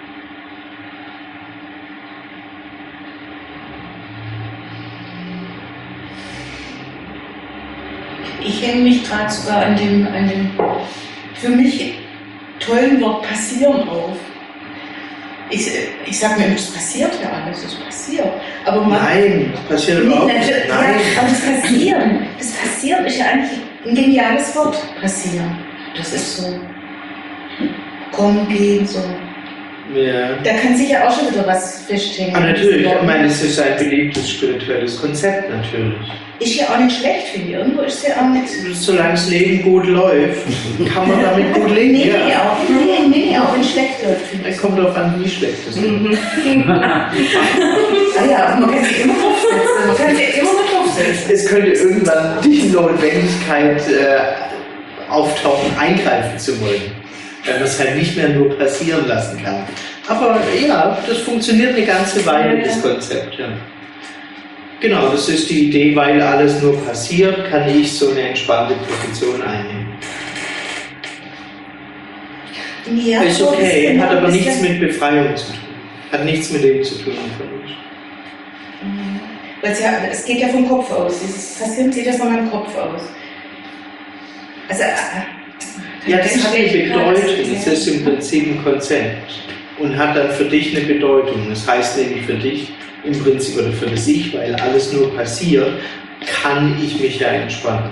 Ich hänge mich gerade sogar an dem, an dem für mich tollen Wort passieren auf. Ich, ich sage mir, das passiert ja alles, das passiert. Aber man, Nein, das passiert nee, überhaupt nein, nicht. ja, Nein. aber das Passieren, das Passieren ist ja eigentlich ein geniales Wort, passieren. Das ist so, kommen, gehen, so. Ja. Da kann sicher auch schon wieder was feststehen. Ah, natürlich, ich meine, es ist ein beliebtes spirituelles Konzept, natürlich. Ist ja auch nicht schlecht, finde ich. Irgendwo ist ja auch nicht. Solange das Leben gut läuft, kann man damit gut leben. Nee, ja. nee, auch, nee, nee, auch wenn es schlecht läuft, finde ich. Es kommt darauf an, wie schlecht es ist. Ah ja, man kann sich immer draufsetzen. Man kann sich immer draufsetzen. Es könnte irgendwann die Notwendigkeit äh, auftauchen, eingreifen zu wollen. Weil man es halt nicht mehr nur passieren lassen kann. Aber ja, das funktioniert eine ganze Weile, das Konzept. Ja. Genau, das ist die Idee, weil alles nur passiert, kann ich so eine entspannte Position einnehmen. Ja, Ist so okay, bisschen- hat aber bisschen- nichts mit Befreiung zu tun. Hat nichts mit dem zu tun. Weil es, ja, es geht ja vom Kopf aus. Dieses Passieren geht ja von meinem Kopf aus. Also, äh, Ja, das hat eine Bedeutung. Das ist im Prinzip ein Konzept und hat dann für dich eine Bedeutung. Das heißt nämlich für dich im Prinzip oder für das Ich, weil alles nur passiert, kann ich mich ja entspannen.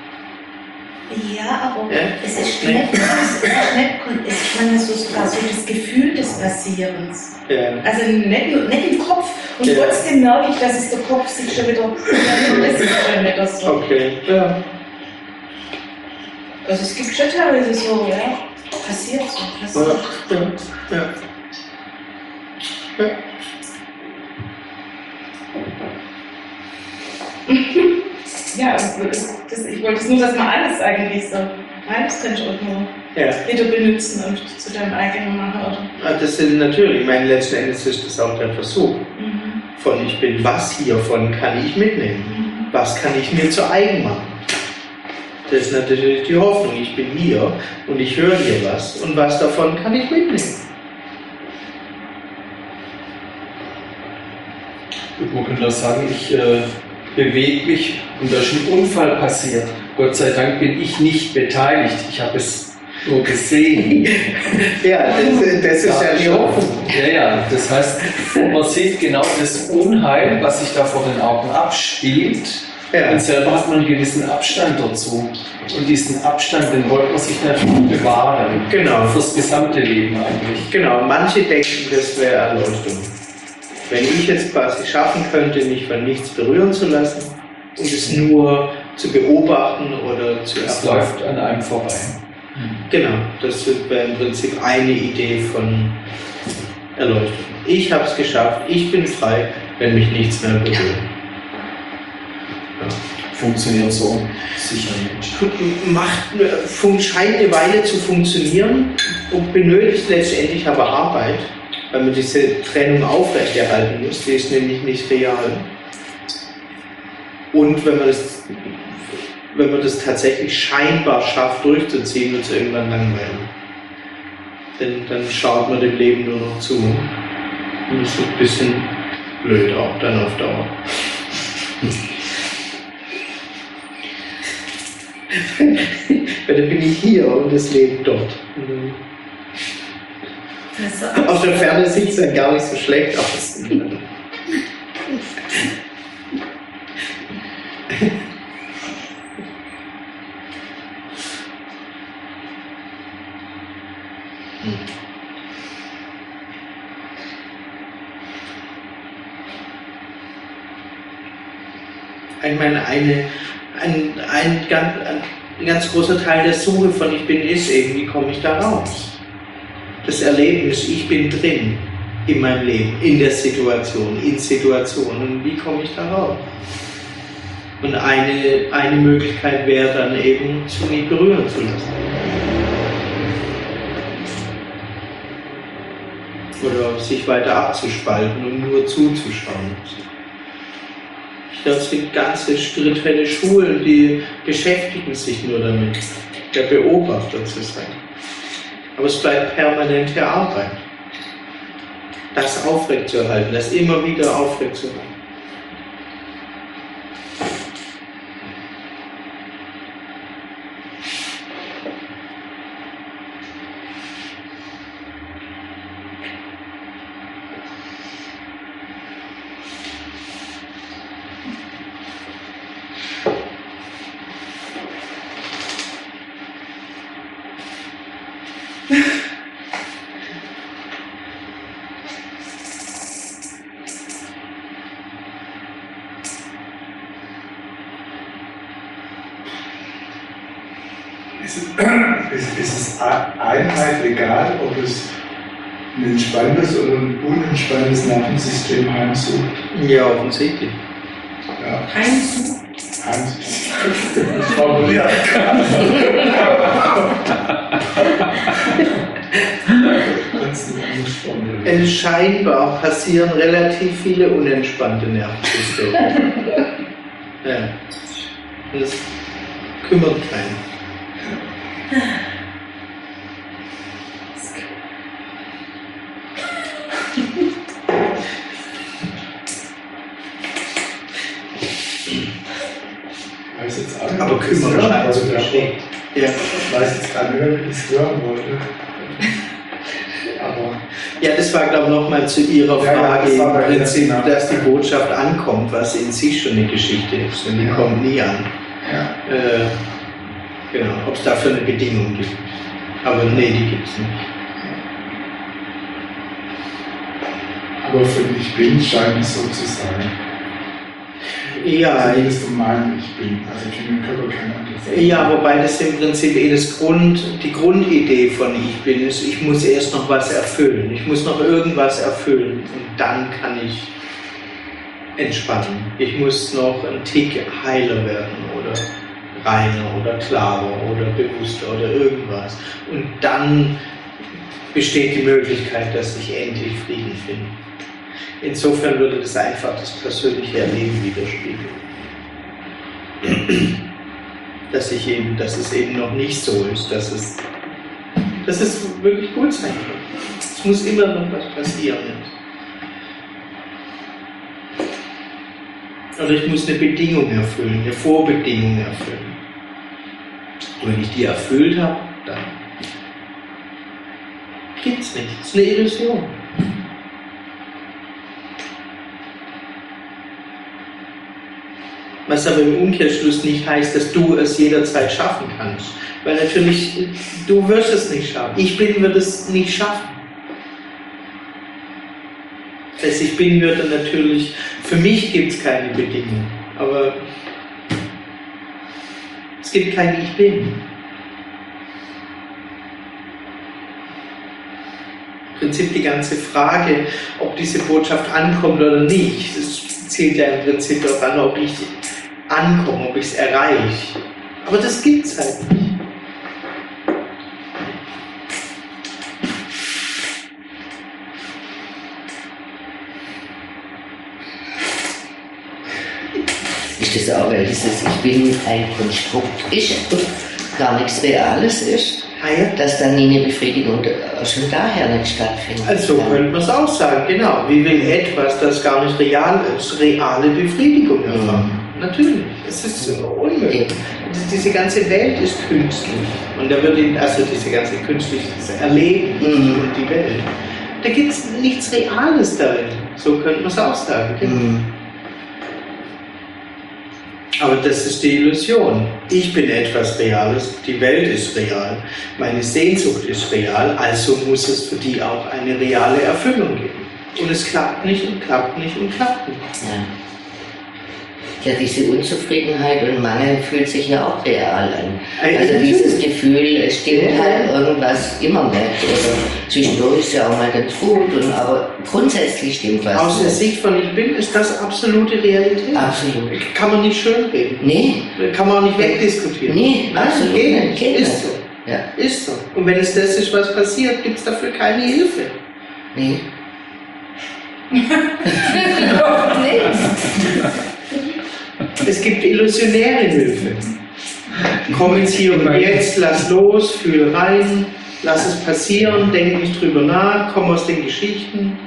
Ja, aber Ja? es ist Nee. nicht, es ist nicht, ich meine, so sogar so das Gefühl des Passierens. Ja. Also nicht, nur- nicht im Kopf. Und Ja. trotzdem merke ich, dass es der Kopf sich schon wieder. Das ist schon wieder so. Okay. Ja. Also es gibt schon teilweise so, ja, passiert so. Passiert. Ja. Ja. Ja. Ja, also das, das, ich wollte nur, dass man alles eigentlich so. Alles kann ich auch nur Ja. wieder benutzen und zu deinem eigenen machen, oder? Ah, das ist natürlich, ich meine, letzten Endes ist das auch der Versuch. Mhm. Von ich bin, was hiervon kann ich mitnehmen? Was kann ich mir zu eigen machen? Das ist natürlich die Hoffnung, ich bin hier und ich höre hier was und was davon kann ich mitnehmen? Gut, man könnte auch sagen, ich äh, bewege mich und da ist ein Unfall passiert. Gott sei Dank bin ich nicht beteiligt, ich habe es nur gesehen. Ja, das, das ist ja die Hoffnung. Ja, ja, das heißt, man sieht genau das Unheil, was sich da vor den Augen abspielt. Ja. Und selber hat man einen gewissen Abstand dazu. Und diesen Abstand, den wollte man sich natürlich bewahren. Genau. Fürs gesamte Leben eigentlich. Genau, manche denken, das wäre Erleuchtung. Wenn ich es quasi schaffen könnte, mich von nichts berühren zu lassen und es nur zu beobachten oder zu Es erfahren. läuft an einem vorbei. Genau, das wäre im Prinzip eine Idee von Erleuchtung. Ich habe es geschafft, ich bin frei, wenn mich nichts mehr berührt. Ja. Funktioniert so sicher nicht. Macht, fun- scheint eine Weile zu funktionieren und benötigt letztendlich aber Arbeit, weil man diese Trennung aufrechterhalten muss. Die ist nämlich nicht real. Und wenn man das, wenn man das tatsächlich scheinbar schafft durchzuziehen, wird es irgendwann langweilig. Denn dann schaut man dem Leben nur noch zu. Und das ist ein bisschen blöd auch dann auf Dauer. Weil dann bin ich hier und das Leben dort. Also, Aus der Ferne sieht es dann gar nicht so schlecht aus. Ich meine, eine, ein, ein, ganz, ein ganz großer Teil der Suche von Ich Bin ist eben, wie komme ich da raus? Das Erlebnis, ich bin drin in meinem Leben, in der Situation, in Situationen, wie komme ich da raus? Und eine, eine Möglichkeit wäre dann eben, zu mich berühren zu lassen. Oder sich weiter abzuspalten und nur zuzuschauen. Ich glaube, es gibt ganze spirituelle Schulen, die beschäftigen sich nur damit, der Beobachter zu sein. Aber es bleibt permanente Arbeit, das aufrechtzuerhalten, das immer wieder aufrechtzuerhalten. Ist es, ist, ist es Einheit egal, ob es ein entspanntes oder ein unentspanntes Nervensystem heimsucht? Ja, offensichtlich. Ja. Heimsucht. Heimsucht. Das formuliert gerade. Scheinbar passieren relativ viele unentspannte Nervensysteme. Ja. Das kümmert keinen. Weiß jetzt auch nicht, Aber kümmern scheint zu verstehen. Ja. Ich weiß jetzt gar nicht mehr, wie ich es hören wollte. Aber ja, das war, glaube ich, nochmal zu Ihrer ja, Frage ja, im Prinzip, ja. dass die Botschaft ankommt, was in sich schon eine Geschichte ist. Und die ja. kommt nie an. Ja. Äh, genau, ob es dafür eine Bedingung gibt. Aber nee, die gibt es nicht. Aber für Ich Bin scheint es so zu sein. Ja, Zumindest um mein Ich Bin. Also ich bin im Körper kein anderes. ja, wobei das im Prinzip eh das Grund, die Grundidee von Ich Bin ist, ich muss erst noch was erfüllen. Ich muss noch irgendwas erfüllen und dann kann ich entspannen. Ich muss noch ein Tick heiler werden oder reiner oder klarer oder bewusster oder irgendwas. Und dann besteht die Möglichkeit, dass ich endlich Frieden finde. Insofern würde das einfach das persönliche Erleben widerspiegeln. Dass ich eben, dass es eben noch nicht so ist, dass es, dass es wirklich gut sein kann. Es muss immer noch was passieren. Oder ich muss eine Bedingung erfüllen, eine Vorbedingung erfüllen. Und wenn ich die erfüllt habe, dann gibt es nicht. Es ist eine Illusion. Was aber im Umkehrschluss nicht heißt, dass du es jederzeit schaffen kannst. Weil natürlich, du wirst es nicht schaffen. Ich bin, wird es nicht schaffen. Das Ich Bin würde natürlich, für mich gibt es keine Bedingung. Aber es gibt kein Ich Bin. Im Prinzip die ganze Frage, ob diese Botschaft ankommt oder nicht, das zielt ja im Prinzip darauf an, ob ich ankomme, ob ich es erreiche. Aber das gibt es halt nicht. Ist das auch, weil dieses Ich Bin ein Konstrukt ist und gar nichts Reales ist? Ah ja. Dass dann nie eine Befriedigung schon daher nicht stattfindet. Also könnte man es auch sagen, genau. Wie will etwas, das gar nicht real ist, reale Befriedigung erfahren? Mhm. Natürlich. Es ist unmöglich. Ja. Diese ganze Welt ist künstlich. Und da wird eben, also diese ganze künstliche Erleben mhm. und die Welt. Da gibt es nichts Reales darin. So könnte man es auch sagen. Genau. Mhm. Aber das ist die Illusion. Ich bin etwas Reales, die Welt ist real, meine Sehnsucht ist real, also muss es für die auch eine reale Erfüllung geben. Und es klappt nicht und klappt nicht und klappt nicht. Ja, ja diese Unzufriedenheit und Mangel fühlt sich ja auch real an. Also ja, dieses Gefühl, es stimmt ja. halt irgendwas immer nicht. Oder zwischendurch ist ja auch mal ganz gut, und, aber grundsätzlich stimmt was. Aus der Sicht von Ich Bin ist das absolute Realität. Absolut. Kann man nicht schönreden. Nee. Kann man auch nicht wegdiskutieren. Nee, Nein, absolut geht nicht. nicht. Ist so. Ja. Ist so. Und wenn es das ist, was passiert, gibt es dafür keine Hilfe. Nee. Nee. Es gibt illusionäre Hilfe. Komm ins Hier und Jetzt, lass los, fühl rein, lass es passieren, denk nicht drüber nach, komm aus den Geschichten.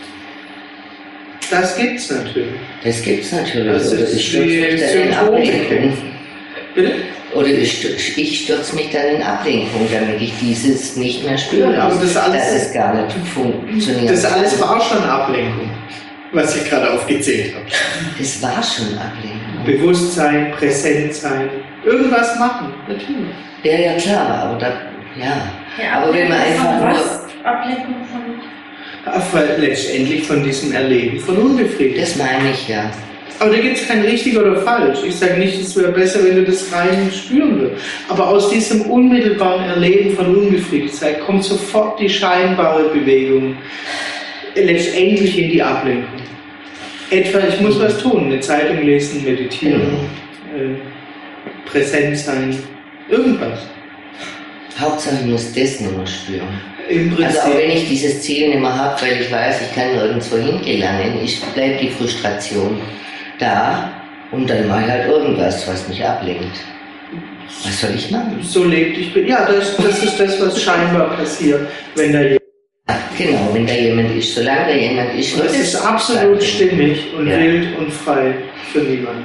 Das gibt's natürlich. Das gibt's natürlich. Das Oder ist ich stürze mich dann in Ablenkung. Bitte? Oder ich, ich stürze mich dann in Ablenkung, damit ich dieses nicht mehr spüre. Ja, aber das alles, dass es gar nicht funktioniert. Das alles war schon Ablenkung, was ich gerade aufgezählt habe. Das war schon Ablenkung. Bewusstsein, Präsentsein, irgendwas machen, natürlich. Ja, ja, klar, aber da, ja. ja aber wenn man einfach was? nur... Ablenkung von... Aber letztendlich von diesem Erleben von Unbefriedigung. Das meine ich, ja. Aber da gibt es kein richtig oder falsch. Ich sage nicht, es wäre besser, wenn du das rein spüren würdest. Aber aus diesem unmittelbaren Erleben von Unbefriedigtheit kommt sofort die scheinbare Bewegung letztendlich in die Ablenkung. Etwa, ich muss was tun, eine Zeitung lesen, meditieren, äh, präsent sein, irgendwas. Hauptsache ich muss das nur noch spüren. Im Prinzip. Also auch wenn ich dieses Ziel nicht mehr habe, weil ich weiß, ich kann nirgendwo hingelangen, ich bleibe die Frustration da und dann mache ich halt irgendwas, was mich ablenkt. Was soll ich machen? So lebt ich bin. Ja, das, das ist das, was scheinbar passiert, wenn da jemand. Genau, wenn da jemand ist. Solange da jemand ist. Das ist absolut stimmig und ja. wild und frei für niemanden.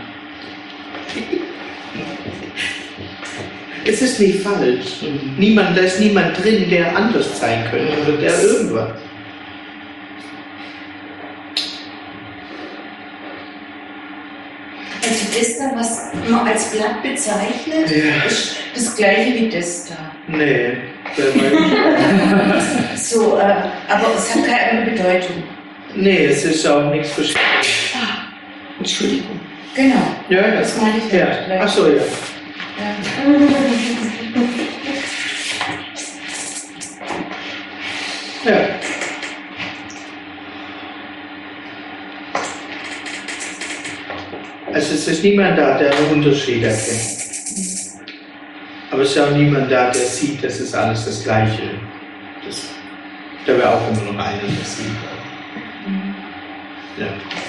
Es ist nicht falsch. Mhm. Niemand, da ist niemand drin, der anders sein könnte oder der irgendwas. Also das da, was man als Blatt bezeichnet, Ja. ist das gleiche wie das da. Nee, der weiß. So, äh, aber es hat keine Bedeutung. Nee, es ist auch nichts Verschiedenes. Ah, Entschuldigung. genau. Ja, ja. Das meine ich Ja. nicht. Ach so, ja. Ja. Ja. Also es ist niemand da, der einen Unterschied erkennt. Aber es ist auch niemand da, der sieht, das ist alles das Gleiche. Das, da wäre auch immer noch einer, der sieht. Ja.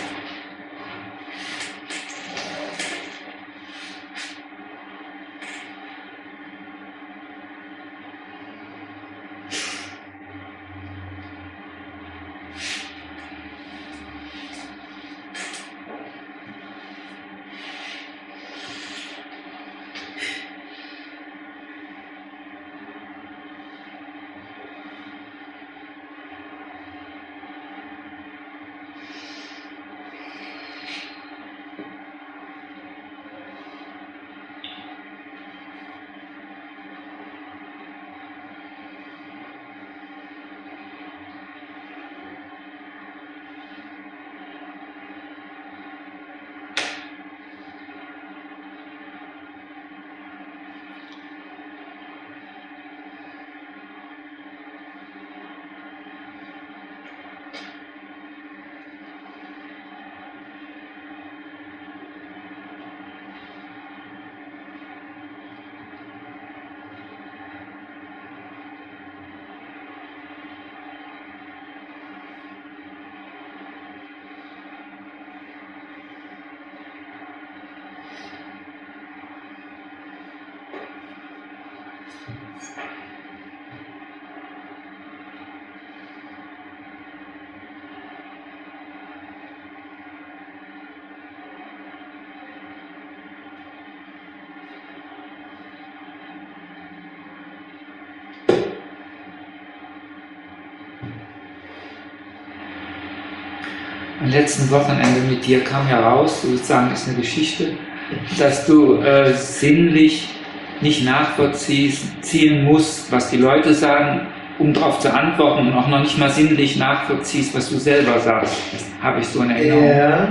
Am letzten Wochenende mit dir kam heraus, sozusagen ist eine Geschichte, dass du äh, sinnlich nicht nachvollziehen musst, was die Leute sagen, um darauf zu antworten und auch noch nicht mal sinnlich nachvollziehst, was du selber sagst. Habe ich so in Erinnerung. Ja.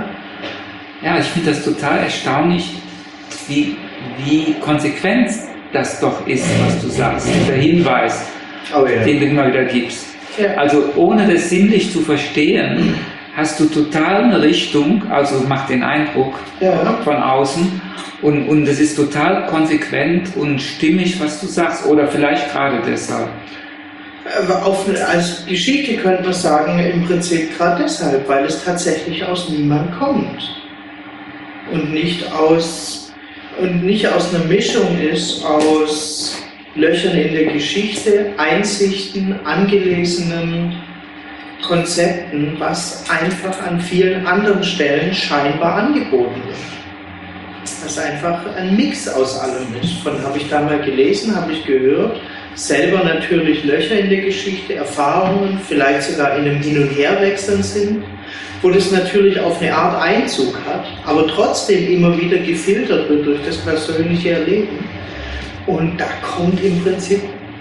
Ja, ich finde das total erstaunlich, wie, wie konsequent das doch ist, was du sagst, dieser Hinweis, Oh, ja. den du immer wieder gibst. Ja. Also ohne das sinnlich zu verstehen, hast du total eine Richtung, also macht den Eindruck Ja. von außen und, und es ist total konsequent und stimmig, was du sagst, oder vielleicht gerade deshalb. Aber auf, als Geschichte könnte man sagen, im Prinzip gerade deshalb, weil es tatsächlich aus niemand kommt. Und nicht aus, und nicht aus einer Mischung ist aus Löchern in der Geschichte, Einsichten, angelesenen Konzepten, was einfach an vielen anderen Stellen scheinbar angeboten wird. Was einfach ein Mix aus allem ist. Von habe ich da mal gelesen, habe ich gehört, selber natürlich Löcher in der Geschichte, Erfahrungen, vielleicht sogar in einem Hin- und Herwechseln sind, wo das natürlich auf eine Art Einzug hat, aber trotzdem immer wieder gefiltert wird durch das persönliche Erleben. Und da kommt im Prinzip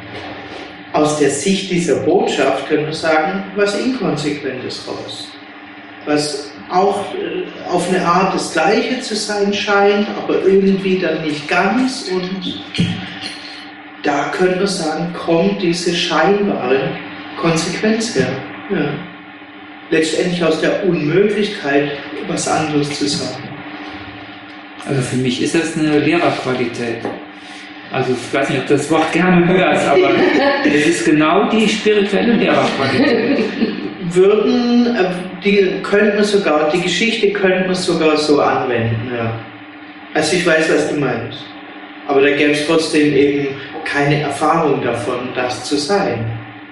aus der Sicht dieser Botschaft, können wir sagen, was Inkonsequentes raus. Was auch äh, auf eine Art das Gleiche zu sein scheint, aber irgendwie dann nicht ganz. Und da könnte man sagen, kommt diese scheinbare Konsequenz her. Ja. Letztendlich aus der Unmöglichkeit, was anderes zu sagen. Also für mich ist das eine Lehrerqualität. Also ich weiß nicht, ob du das Wort gerne hörst, aber es ist genau die spirituelle Lehrerqualität. Würden, äh, die könnte man sogar, die Geschichte könnte man sogar so anwenden, ja. Also ich weiß, was du meinst. Aber da gäbe es trotzdem eben keine Erfahrung davon, das zu sein.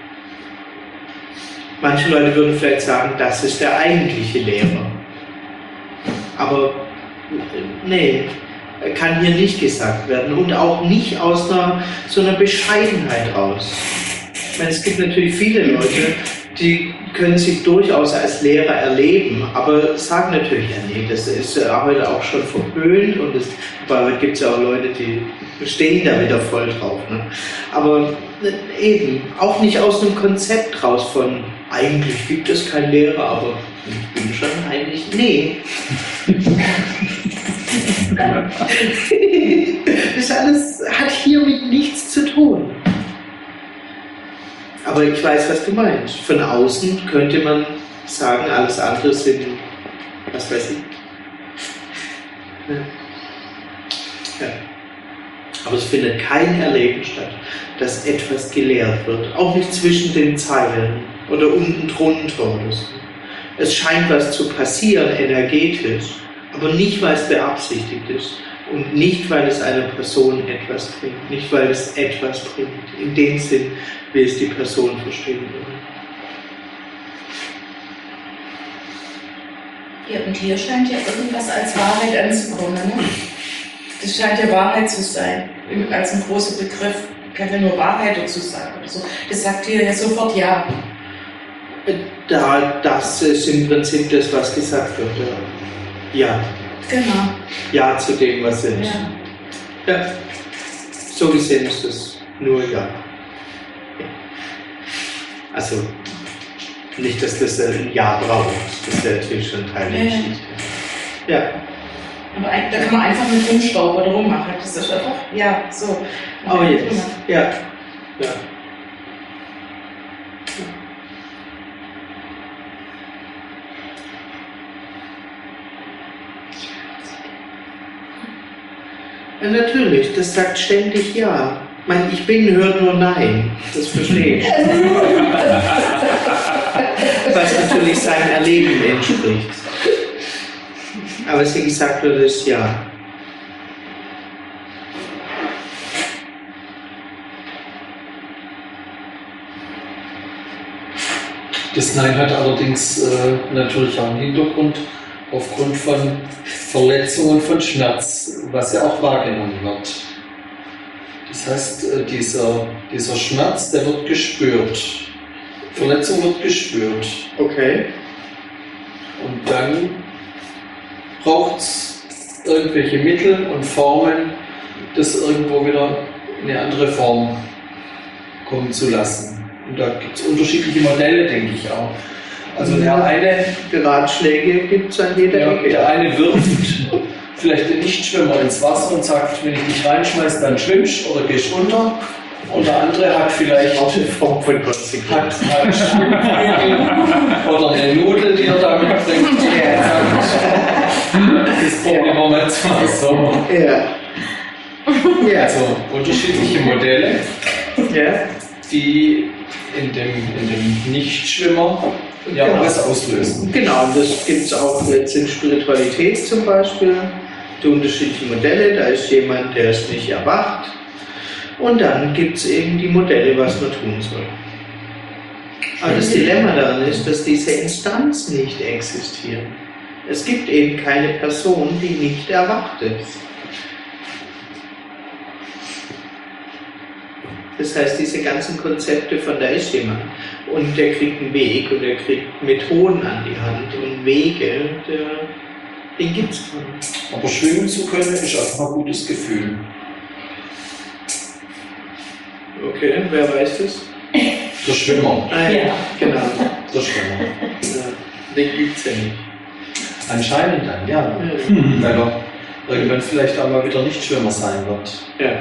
Manche Leute würden vielleicht sagen, das ist der eigentliche Lehrer. Aber nee, kann hier nicht gesagt werden und auch nicht aus einer, so einer Bescheidenheit raus. Ich meine, es gibt natürlich viele Leute, die können sich durchaus als Lehrer erleben, aber sagen natürlich, ja nee, das ist heute auch schon verpönt und es, weil gibt es ja auch Leute, die stehen da wieder voll drauf. Ne? Aber eben, auch nicht aus einem Konzept raus von, eigentlich gibt es keinen Lehrer, aber ich bin schon eigentlich, nee. Das alles hat hiermit nichts zu tun. Aber ich weiß, was du meinst. Von außen könnte man sagen, alles andere sind, was weiß ich. Ja. Ja. Aber es findet kein Erleben statt, dass etwas gelehrt wird. Auch nicht zwischen den Zeilen oder unten drunter oder so. Es scheint was zu passieren, energetisch, aber nicht, weil es beabsichtigt ist. Und nicht, weil es einer Person etwas bringt, nicht, weil es etwas bringt, in dem Sinn, wie es die Person verstehen würde. Ja, und hier scheint ja irgendwas als Wahrheit anzukommen. Ne? Das scheint ja Wahrheit zu sein, als ein großer Begriff. Kann ja nur Wahrheit dazu sagen oder so. Das sagt hier ja sofort ja. Da, das ist im Prinzip das, was gesagt wird. Ja. Ja. Genau. Ja zu dem, was ist. Ja. Ja. So gesehen ist es nur ja. Also, nicht, dass das ein Ja braucht. Das wäre natürlich schon Teil der Ja. Geschichte. Ja. Aber ein- da kann man einfach mit rumstauben oder rummachen. Das ist einfach, ja, so. Oh yes. Ja. Ja. Ja, natürlich, das sagt ständig Ja. Ich meine, ich bin, hört nur Nein. Das verstehe ich. Was natürlich seinem Erleben entspricht. Aber es wie gesagt wird, ist Ja. Das Nein hat allerdings äh, natürlich auch einen Hintergrund aufgrund von Verletzungen, von Schmerz, was ja auch wahrgenommen wird. Das heißt, äh, dieser, dieser Schmerz, der wird gespürt. Verletzung wird gespürt. Okay. Und dann braucht es irgendwelche Mittel und Formen, das irgendwo wieder in eine andere Form kommen zu lassen. Und da gibt es unterschiedliche Modelle, denke ich auch. Also der eine, Die Ratschläge gibt es an jeder ja, Ecke. der eine wirft vielleicht den Nichtschwimmer ins Wasser und sagt, wenn ich dich reinschmeiße, dann schwimmst oder gehst unter. Und der andere hat vielleicht Auch eine Form von Konsequenz. hat, hat Schwimmflügel oder eine Nudel, die er damit bringt. Das probieren wir mal zwar so. Ja. Ja. Also unterschiedliche Modelle, Ja. die in dem, in dem Nichtschwimmer ja Genau. was auslösen. Genau, und das gibt es auch jetzt in Spiritualität zum Beispiel. Die unterschiedlichen Modelle, da ist jemand, der ist nicht erwacht. Und dann gibt es eben die Modelle, was man tun soll. Aber das Dilemma daran ist, dass diese Instanz nicht existiert. Es gibt eben keine Person, die nicht erwacht ist. Das heißt, diese ganzen Konzepte von da ist jemand und der kriegt einen Weg und der kriegt Methoden an die Hand und Wege, der, den gibt es nicht. Aber schwimmen zu können, ist einfach ein gutes Gefühl. Okay, wer weiß das? Der Schwimmer. Ah, ja. Ja. Genau. Der Schwimmer. Ja, den gibt es ja nicht. Anscheinend dann, ja. Mhm. Weil er irgendwann vielleicht auch mal wieder nicht Schwimmer sein wird. Ja.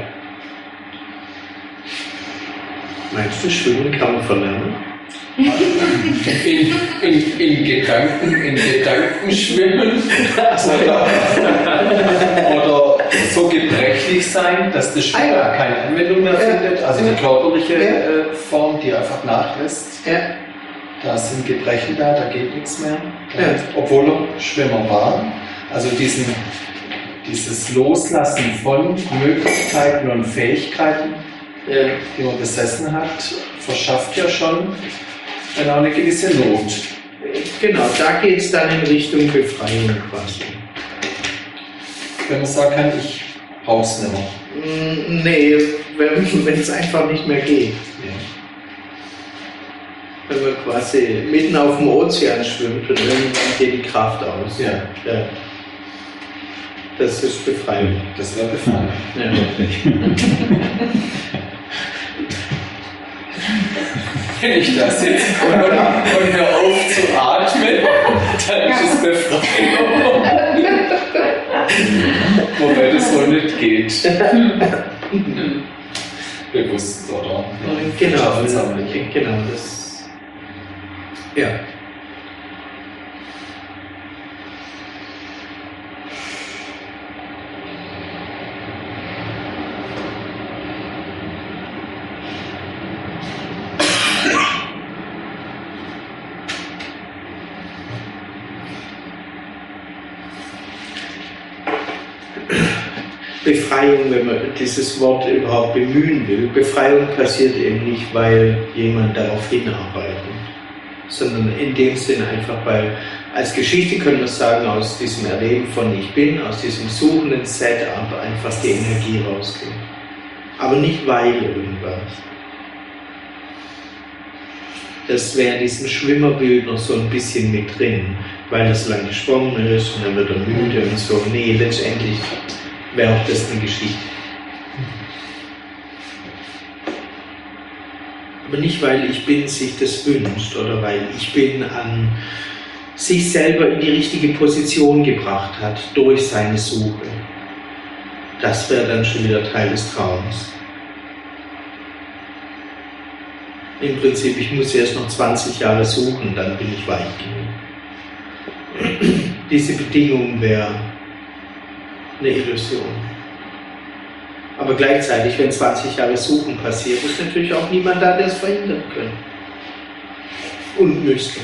Meinst du, Schwimmen kann man verlernen? In, in, in Gedanken, in Gedanken schwimmen oder, oder so gebrechlich sein, dass das Schwimmen Ah, ja. keine Anwendung mehr Ja. findet, also die körperliche äh, Form, die einfach nachlässt. Ja. Da sind Gebrechen da, da geht nichts mehr. Ja. Obwohl er Schwimmer war. Also diesen, dieses Loslassen von Möglichkeiten und Fähigkeiten, Ja. die man besessen hat, verschafft ja schon auch eine gewisse Not. Genau, da geht es dann in Richtung Befreiung quasi. Wenn man sagen kann, ich brauch's nicht mehr. Mm, Nee, wenn wenn es einfach nicht mehr geht. Wenn man quasi mitten auf dem Ozean schwimmt und irgendwann geht die Kraft aus. Ja. Ja. Das ist Befreiung. Das wäre befreiend. Ja. Wenn ich da sitze und, und hör auf zu atmen, dann ist es Befreiung. Wobei das so nicht geht. Bewusst, oder? Genau, Schaffen es das, aber nicht. genau, das. Ja. Befreiung, wenn man dieses Wort überhaupt bemühen will. Befreiung passiert eben nicht, weil jemand darauf hinarbeitet, sondern in dem Sinn einfach, weil als Geschichte können wir sagen, aus diesem Erleben von Ich Bin, aus diesem suchenden Setup einfach die Energie rausgeht. Aber nicht weil irgendwas. Das wäre in diesem Schwimmerbild noch so ein bisschen mit drin, weil das lang geschwommen ist und dann wird er müde und so. Nee, letztendlich wäre auch das eine Geschichte. Aber nicht, weil Ich Bin sich das wünscht oder weil Ich Bin an sich selber in die richtige Position gebracht hat durch seine Suche. Das wäre dann schon wieder Teil des Traums. Im Prinzip, ich muss erst noch zwanzig Jahre suchen, dann bin ich weit genug. Diese Bedingung wäre eine Illusion. Aber gleichzeitig, wenn zwanzig Jahre Suchen passiert, ist natürlich auch niemand da, der es verhindern könnte. Und müsste.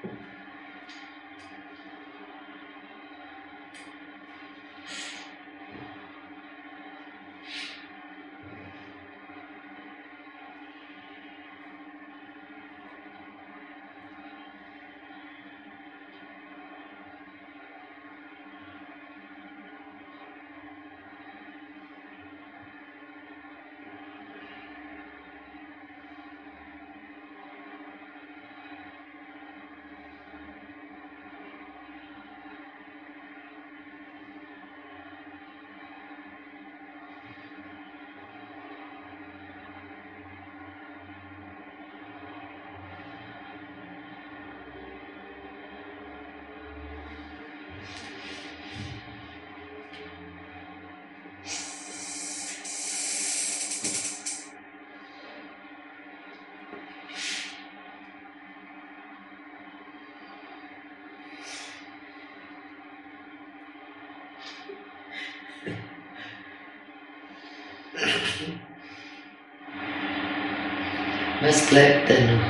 Was bleibt denn noch?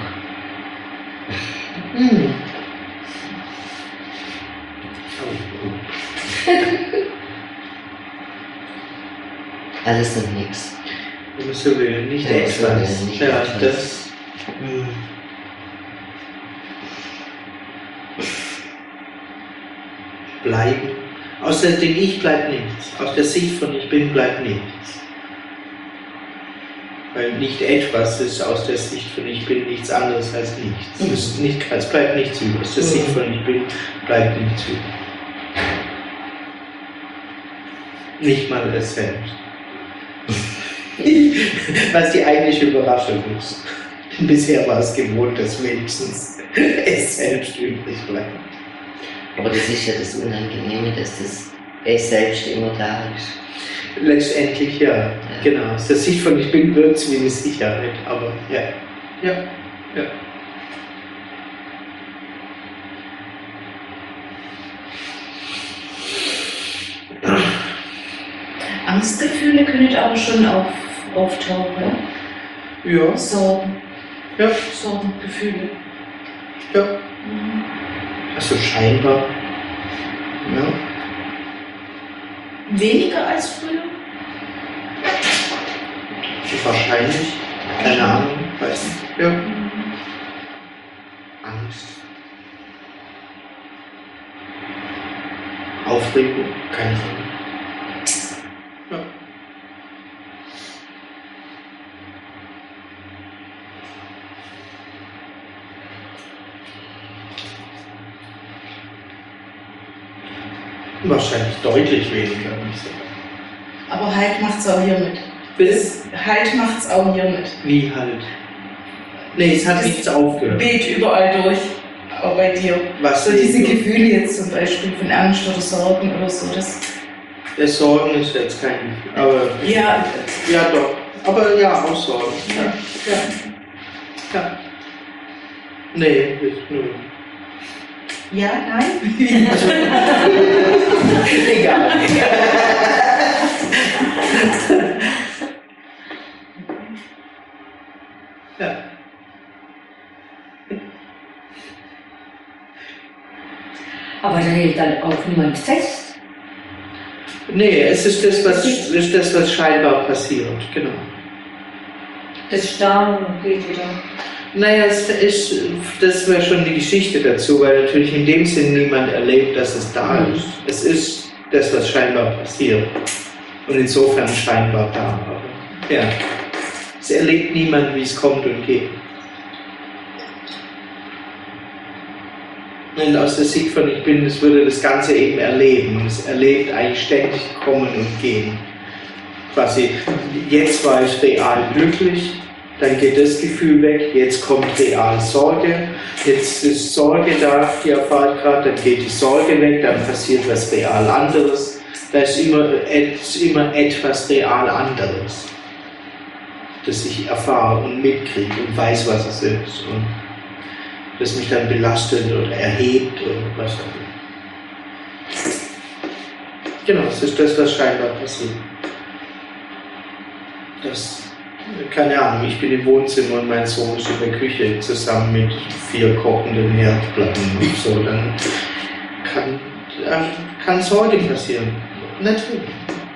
Hm. Alles und nichts. Wenn man so will, nicht Ja, etwas. so will, nicht ja, etwas. das. Hm. Bleiben. Aus dem Ich bleibt nichts. Aus der Sicht von Ich Bin bleibt nichts. Weil nicht etwas ist aus der Sicht von Ich Bin nichts anderes als nichts. Mhm. Es, ist nicht, es bleibt nichts über. Aus der Mhm. Sicht von Ich Bin bleibt nichts über. Nicht mal es selbst. Was die eigentliche Überraschung ist. Bisher war es gewohnt, dass wenigstens es selbst übrig bleibt. Aber das ist ja das Unangenehme, dass das Es selbst immer da ist. Letztendlich ja, Ja. genau. Aus der Sicht von Ich Bin wirkt es wie eine Sicherheit, aber ja, ja, ja. Angstgefühle können aber schon auf, auftauchen. Ja, Ja? Sorgen, ja, Sorgengefühle. ja. Mhm. Also scheinbar. Ja. Weniger als früher? Wahrscheinlich. Keine Ahnung, weiß nicht. Ja. Angst. Aufregung, keine Ahnung. Ja. Wahrscheinlich deutlich weniger. Nicht so. Aber Halt macht's auch hier mit. Bis Halt macht's auch hier mit. wie halt. Nee, es hat Das nichts aufgehört. Weht überall durch. Auch bei dir. Was So diese weht durch? Gefühle jetzt zum Beispiel von Angst oder Sorgen oder so. Das, Der Sorgen ist jetzt kein Gefühl. Aber ja, ja doch. Aber ja, auch Sorgen. Ja. Ja. Ja. Nee, ist nur. ja, nein. Also, egal. Ja. Aber da hält dann auch niemand fest. Nee, es ist das, was, es ist das, was scheinbar passiert, genau. Das Starren geht wieder. Naja, es ist, das wäre schon die Geschichte dazu, weil natürlich in dem Sinn niemand erlebt, dass es da Mhm. ist. Es ist das, was scheinbar passiert. Und insofern scheinbar da. Aber, ja. Es erlebt niemand, wie es kommt und geht. Und aus der Sicht von Ich Bin, es würde das Ganze eben erleben. Und es erlebt eigentlich ständig Kommen und Gehen. Quasi, jetzt war ich real glücklich, dann geht das Gefühl weg, jetzt kommt real Sorge, jetzt ist Sorge da, die erfahre ich gerade, dann geht die Sorge weg, dann passiert was real anderes. Da ist immer, ist immer etwas real anderes, das ich erfahre und mitkriege und weiß, was es ist. Und das mich dann belastet oder erhebt oder was auch immer. Genau, es ist das, was scheinbar passiert. Das keine Ahnung, ich bin im Wohnzimmer und mein Sohn ist in der Küche zusammen mit vier kochenden Herdplatten und so, dann kann kann es heute passieren. Natürlich.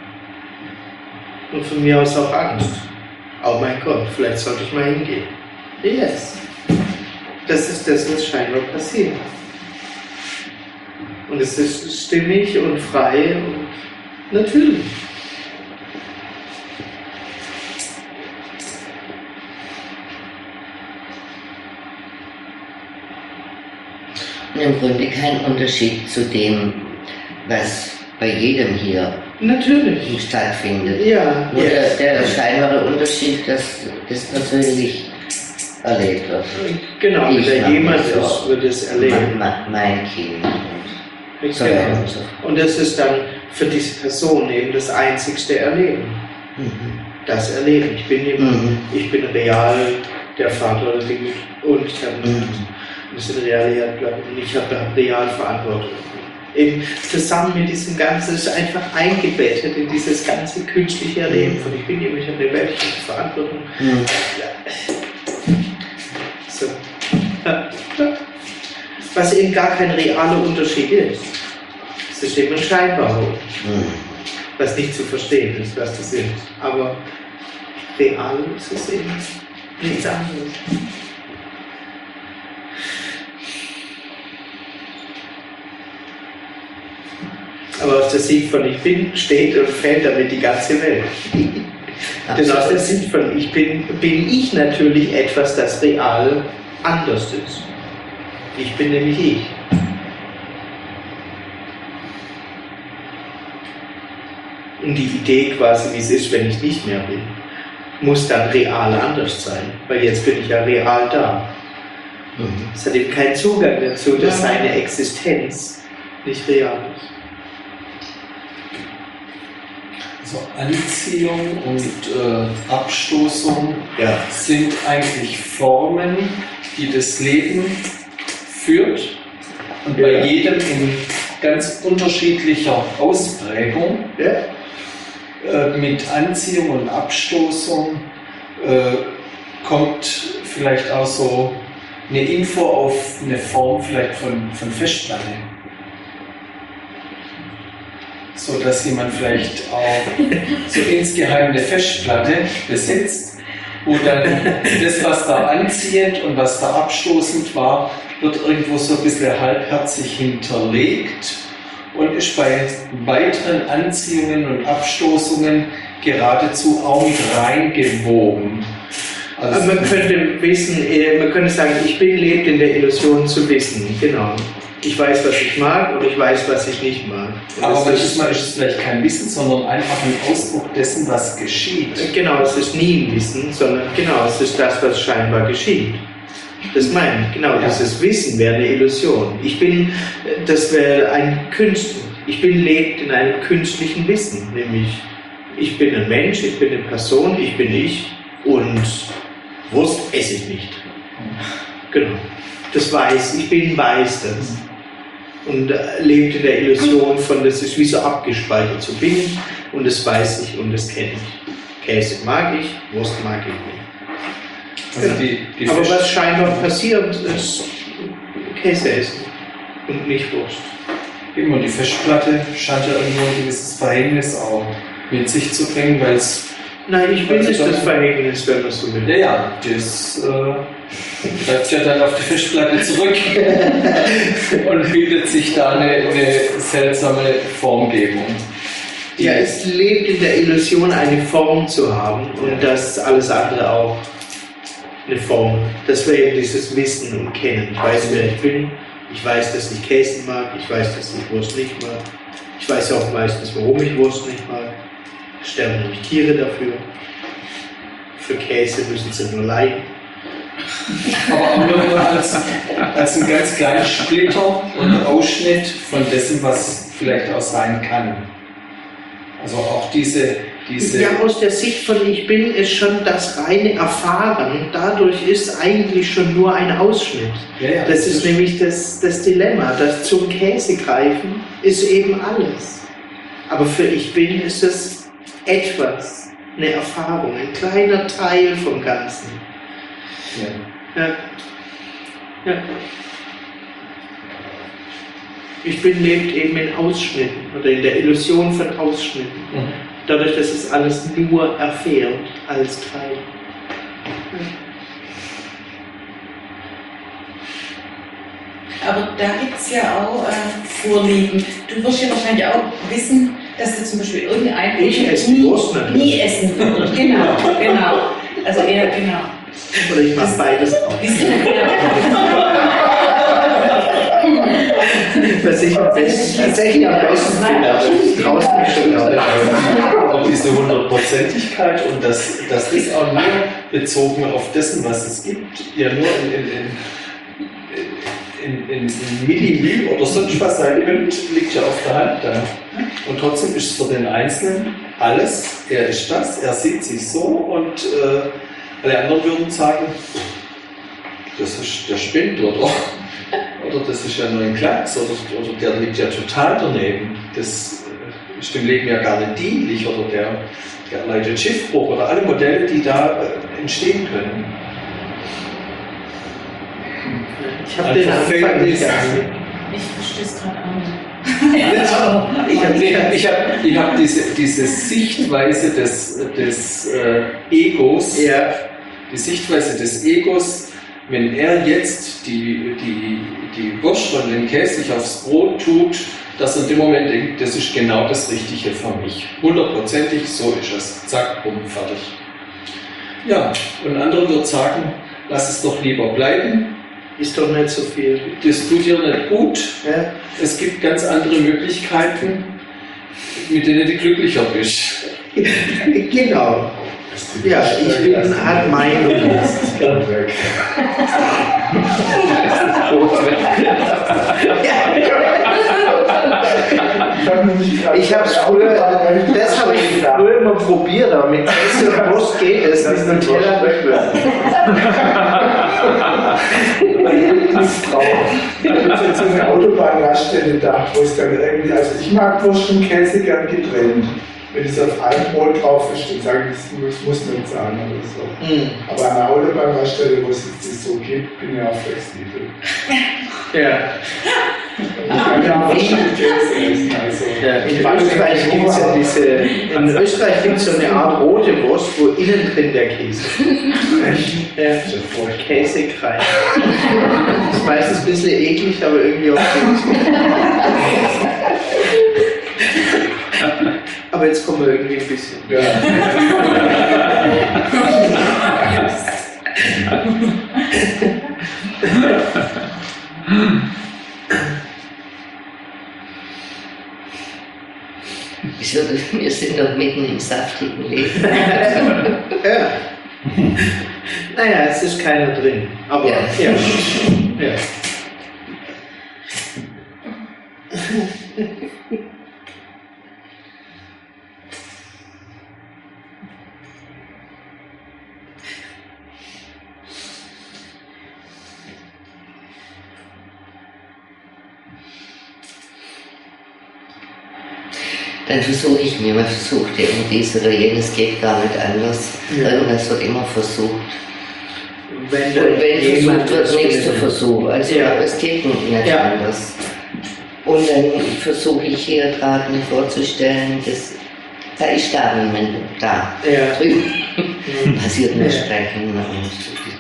Und von mir aus auch Angst. Oh mein Gott, vielleicht sollte ich mal hingehen. Yes. Das ist das, was scheinbar passiert. Und es ist stimmig und frei und natürlich. Im Grunde kein Unterschied zu dem, was bei jedem hier Natürlich. stattfindet. Ja. Nur Yes. der, der scheinbare Unterschied, dass das persönlich erlebt wird. Genau, wenn da jemand ist, wird es erleben. Ma, ma, mein Kind. Und so Genau. weiter und so fort. Und das ist dann für diese Person eben das einzigste Erleben. Mhm. Das Erleben. Ich bin jemand, Mhm. ich bin real der Vater der Dinge und ich habe Mhm. wir sind real und ich habe real Verantwortung. Eben zusammen mit diesem Ganzen ist einfach eingebettet in dieses ganze künstliche Erleben von ich bin jemand, ich habe eine weltliche Verantwortung. Mhm. So. Was eben gar kein realer Unterschied ist. Es ist eben ein scheinbarer Unterschied. Mhm. Was nicht zu verstehen ist, was das ist. Aber real ist es eben nichts anderes. Aber aus der Sicht von ich bin steht und fällt damit die ganze Welt. Denn aus der Sicht von ich bin, bin ich natürlich etwas, das real anders ist. Ich bin nämlich ich. Und die Idee quasi, wie es ist, wenn ich nicht mehr bin, muss dann real anders sein. Weil jetzt bin ich ja real da. Mhm. Es hat eben keinen Zugang dazu, dass seine Existenz nicht real ist. Also Anziehung und äh, Abstoßung Ja. sind eigentlich Formen, die das Leben führt und Ja. bei jedem in ganz unterschiedlicher Ausprägung. Ja? Äh, mit Anziehung und Abstoßung äh, kommt vielleicht auch so eine Info auf eine Form vielleicht von, von Festplatte. So dass jemand vielleicht auch so insgeheim eine Festplatte besitzt, wo dann das, was da anziehend und was da abstoßend war, wird irgendwo so ein bisschen halbherzig hinterlegt und ist bei weiteren Anziehungen und Abstoßungen geradezu auch mit reingewoben. Also man könnte wissen, man könnte sagen, ich bin lebt in der Illusion zu wissen, genau. Ich weiß, was ich mag und ich weiß, was ich nicht mag. Und aber das manchmal ist es vielleicht kein Wissen, sondern einfach ein Ausdruck dessen, was geschieht. Genau, es ist nie ein Wissen, sondern genau, es ist das, was scheinbar geschieht. Das meine ich, genau, Ja. dieses Wissen wäre eine Illusion. Ich bin, das wäre ein Künstler. Ich bin lebt in einem künstlichen Wissen, nämlich ich bin ein Mensch, ich bin eine Person, ich bin ich und Wurst esse ich nicht. Genau, das weiß, ich bin weiß das. Und äh, lebt in der Illusion von, das ist wie so abgespeichert, so bin ich und das weiß ich und das kenne ich. Käse mag ich, Wurst mag ich nicht. Also die, die Aber Fisch- was scheinbar passiert, ist Käse essen und nicht Wurst. Eben, und die Festplatte scheint ja irgendwo ein gewisses Verhängnis auch mit sich zu bringen, weil es. Nein, ich will Also nicht dann- das Verhängnis, wenn man so will. Ja, ja, das äh, bleibt ja dann auf die Festplatte zurück und bildet sich da eine, eine seltsame Formgebung. Ja, es lebt in der Illusion, eine Form zu haben und das alles andere auch eine Form. Das wäre eben dieses Wissen und Kennen. Ich weiß, wer ich bin. Ich weiß, dass ich Käse mag. Ich weiß, dass ich Wurst nicht mag. Ich weiß ja auch meistens, warum ich Wurst nicht mag. Es sterben nämlich Tiere dafür. Für Käse müssen sie nur leiden. Aber auch nur als, als ein ganz kleiner Splitter und Ausschnitt von dessen, was vielleicht auch sein kann. Also auch diese, diese Ja, aus der Sicht von ich bin ist schon das reine Erfahren. Dadurch ist eigentlich schon nur ein Ausschnitt. ja, ja, Das ist nämlich das, das Dilemma. Das zum Käse greifen ist eben alles. Aber für ich bin ist es etwas. eine Erfahrung, ein kleiner Teil vom Ganzen. Ja. Ja. Ja. Ich bin lebt eben in Ausschnitten oder in der Illusion von Ausschnitten. Mhm. Dadurch, dass es alles nur erfährt als Teil. Aber da gibt es ja auch äh, Vorlieben. Du wirst ja wahrscheinlich auch wissen, dass du zum Beispiel irgendein Ich esse nie, Wurst natürlich. nie essen würdest. Genau, genau. Also eher genau. Oder ich mache beides auch. Was ich am besten, tatsächlich am besten finde, aber draußen bestimmt auch. Auch diese Hundertprozentigkeit und das, das ist auch nur bezogen auf dessen, was es gibt, ja nur in, in, in, in, in Millimil oder sonst was sein nimmt, liegt ja auf der Hand da. Und trotzdem ist es für den Einzelnen alles, er ist das, er sieht sich so und äh, alle anderen würden sagen, das ist der spinnt oder, oder das ist ja nur ein Klacks oder, oder der liegt ja total daneben. Das ist dem Leben ja gar nicht dienlich oder der, der leidet Schiffbruch oder alle Modelle, die da äh, entstehen können. Ich habe den Anfang nicht Ich verstehe es gerade auch nicht. Ich habe ich hab, ich hab diese, diese Sichtweise des, des äh, Egos, Ja. die Sichtweise des Egos, wenn er jetzt die, die, die Wurst und den Käse sich aufs Brot tut, dass er in dem Moment denkt, das ist genau das Richtige für mich. Hundertprozentig, so ist es. Zack, bumm, fertig. Ja, und andere wird sagen, lass es doch lieber bleiben. Ist doch nicht so viel. Das tut dir nicht gut. Ja. Es gibt ganz andere Möglichkeiten, mit denen du glücklicher bist. Genau. Ja, ich bin halt Meinung. Ich habe es früher, das habe ich früher immer probiert, aber mit Käse und Wurst geht es, mit einem Teller wegwerfen. Ich habe jetzt so eine Autobahnraststätte da, wo es dann irgendwie, also ich mag Wurst und Käse gern getrennt. Wenn es auf einem Brot drauf ist, dann sage ich, das muss nicht sein oder so. Mhm. Aber an der Autobahnraststätte, wo es das so gibt, bin ich auch flexibel. Ja. Ich kann ja auch Wurst und Käse essen. Also. Ja, in Österreich gibt es ja diese, in Österreich gibt es so eine Art rote Wurst, wo innen drin der Käse ist. Ja, Käsekreis. Das ist meistens ein bisschen eklig, aber irgendwie auch gut. Aber jetzt kommen wir irgendwie ein bisschen. Ja. Wieso? Wir sind doch mitten im saftigen Leben. Ja. Naja, es ist keiner drin. Aber Ja. ja. Ja. Dann versuche ich mir, man versucht ja immer dies oder jenes, geht gar nicht anders. Ja. Irgendwas wird immer versucht. Wenn Und wenn jemand versucht wird, nächster findet. Versuch. Also Ja. es geht nicht Ja. anders. Und dann versuche ich hier gerade mir vorzustellen, dass da ist da niemand da. Ja. Drüben Mhm. passiert nur Ja. Sprechen. Und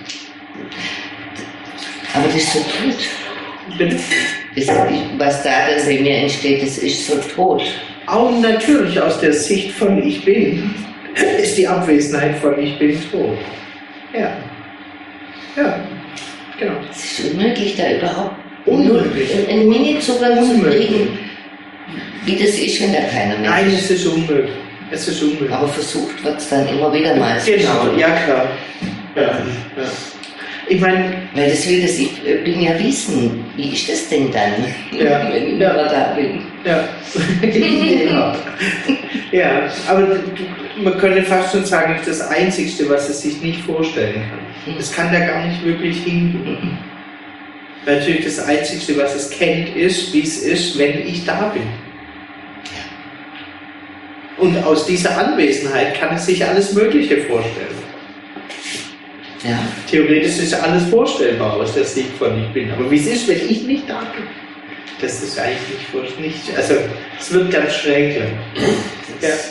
aber das ist so tot. Bitte? Das, was da dann bei mir entsteht, das ist so tot. Auch natürlich aus der Sicht von Ich Bin ist die Abwesenheit von Ich Bin tot. Ja. Ja. Genau. Es ist unmöglich, da überhaupt Unmöglich. nur einen Mini-Zugang zu Unmöglich. kriegen, wie das ist, wenn da keiner mehr Nein, ist. es ist unmöglich. Es ist unmöglich. Aber versucht wird es dann immer wieder mal. Genau, ja klar. Ja. Ja. Ich meine, Weil das will das, ich äh, bin ja wissen, wie ist das denn dann, Ja. wenn ich Ja. immer da bin. ja. ja. Ja, aber du, man könnte fast schon sagen, das ist das Einzigste, was es sich nicht vorstellen kann. Es kann da gar nicht wirklich hingehen. Natürlich das Einzigste, was es kennt, ist, wie es ist, wenn ich da bin. Und aus dieser Anwesenheit kann es sich alles Mögliche vorstellen. Ja. Theoretisch ist alles vorstellbar aus der Sicht von ich bin. Aber wie es ist, wenn ich nicht da bin? Das ist eigentlich nicht vorstellbar. Also, es wird ganz schräg. Ja. Ja.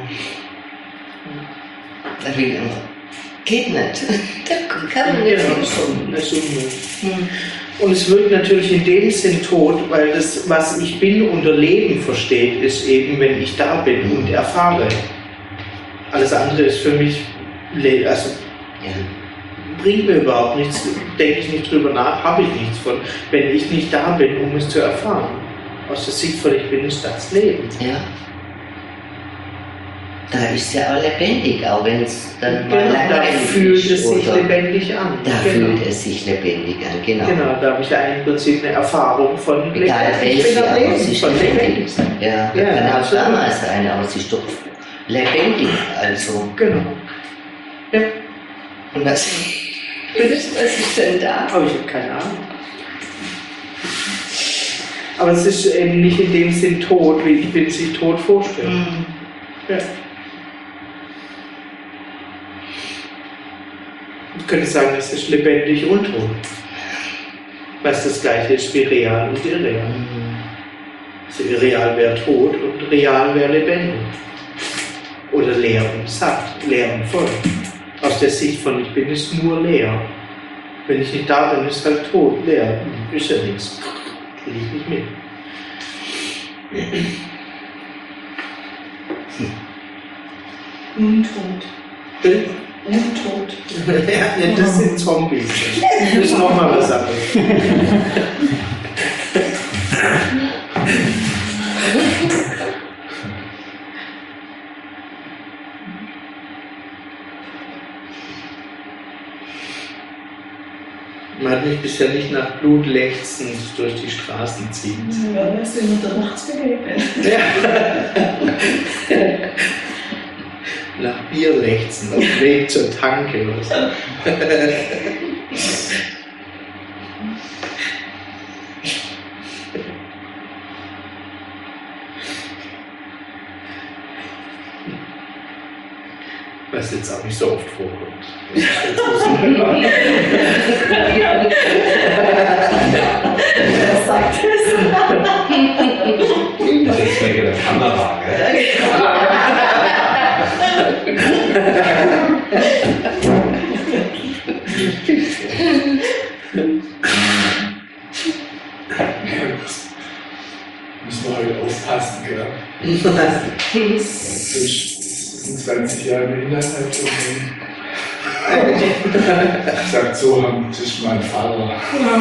Geht nicht. Da kann man nicht hinschauen. Hm. Und es wird natürlich in dem Sinn tot, weil das, was ich bin unter Leben versteht, ist eben, wenn ich da bin und erfahre. Alles andere ist für mich, also ja. bringt mir überhaupt nichts, denke ich nicht drüber nach, habe ich nichts von, wenn ich nicht da bin, um es zu erfahren. Aus der Sicht von ich bin ist das Leben. Ja. Da ist es ja auch lebendig, auch wenn es dann genau, mal langweilig da fühlt ist, es sich oder? lebendig an. Da genau. fühlt es sich lebendig an, genau. Genau, da habe ich ja im Prinzip eine Erfahrung von Egal welche, aber es ist von lebendig. Ja, ja, kann auch absolut. damals sein, aber es ist doch lebendig, also. Genau. Ja. Und was, was ist denn da? Aber ich habe keine Ahnung. Aber es ist eben nicht in dem Sinn tot, wie ich bin sich tot vorstellen. Mhm. Ja. Ich könnte sagen, es ist lebendig und tot. Was das gleiche ist wie real und irreal. Mhm. Also irreal wäre tot und real wäre lebendig. Oder leer und satt, leer und voll. Aus der Sicht von ich bin ist nur leer. Wenn ich nicht da bin, ist halt tot, leer. Ist ja nichts. Kriege ich nicht mit. Untot. Bild? Untot. Ja, das sind Zombies. Das ist nochmal was anderes. Man hat mich bisher nicht nach Blut lechzend durch die Straßen ziehen. Ja, wirst du mit der Nacht begegnen. Ja. Nach Bier lechzen, auf dem Weg zur Tanke oder so. Was jetzt auch nicht so oft vorkommt. Wer sagt es? Das ist wegen der Kamera, gell? Müssen wir heute aufpassen, gell? Das sind zwanzig Jahre im Inhalt und ich sag so, das ist mein Vater.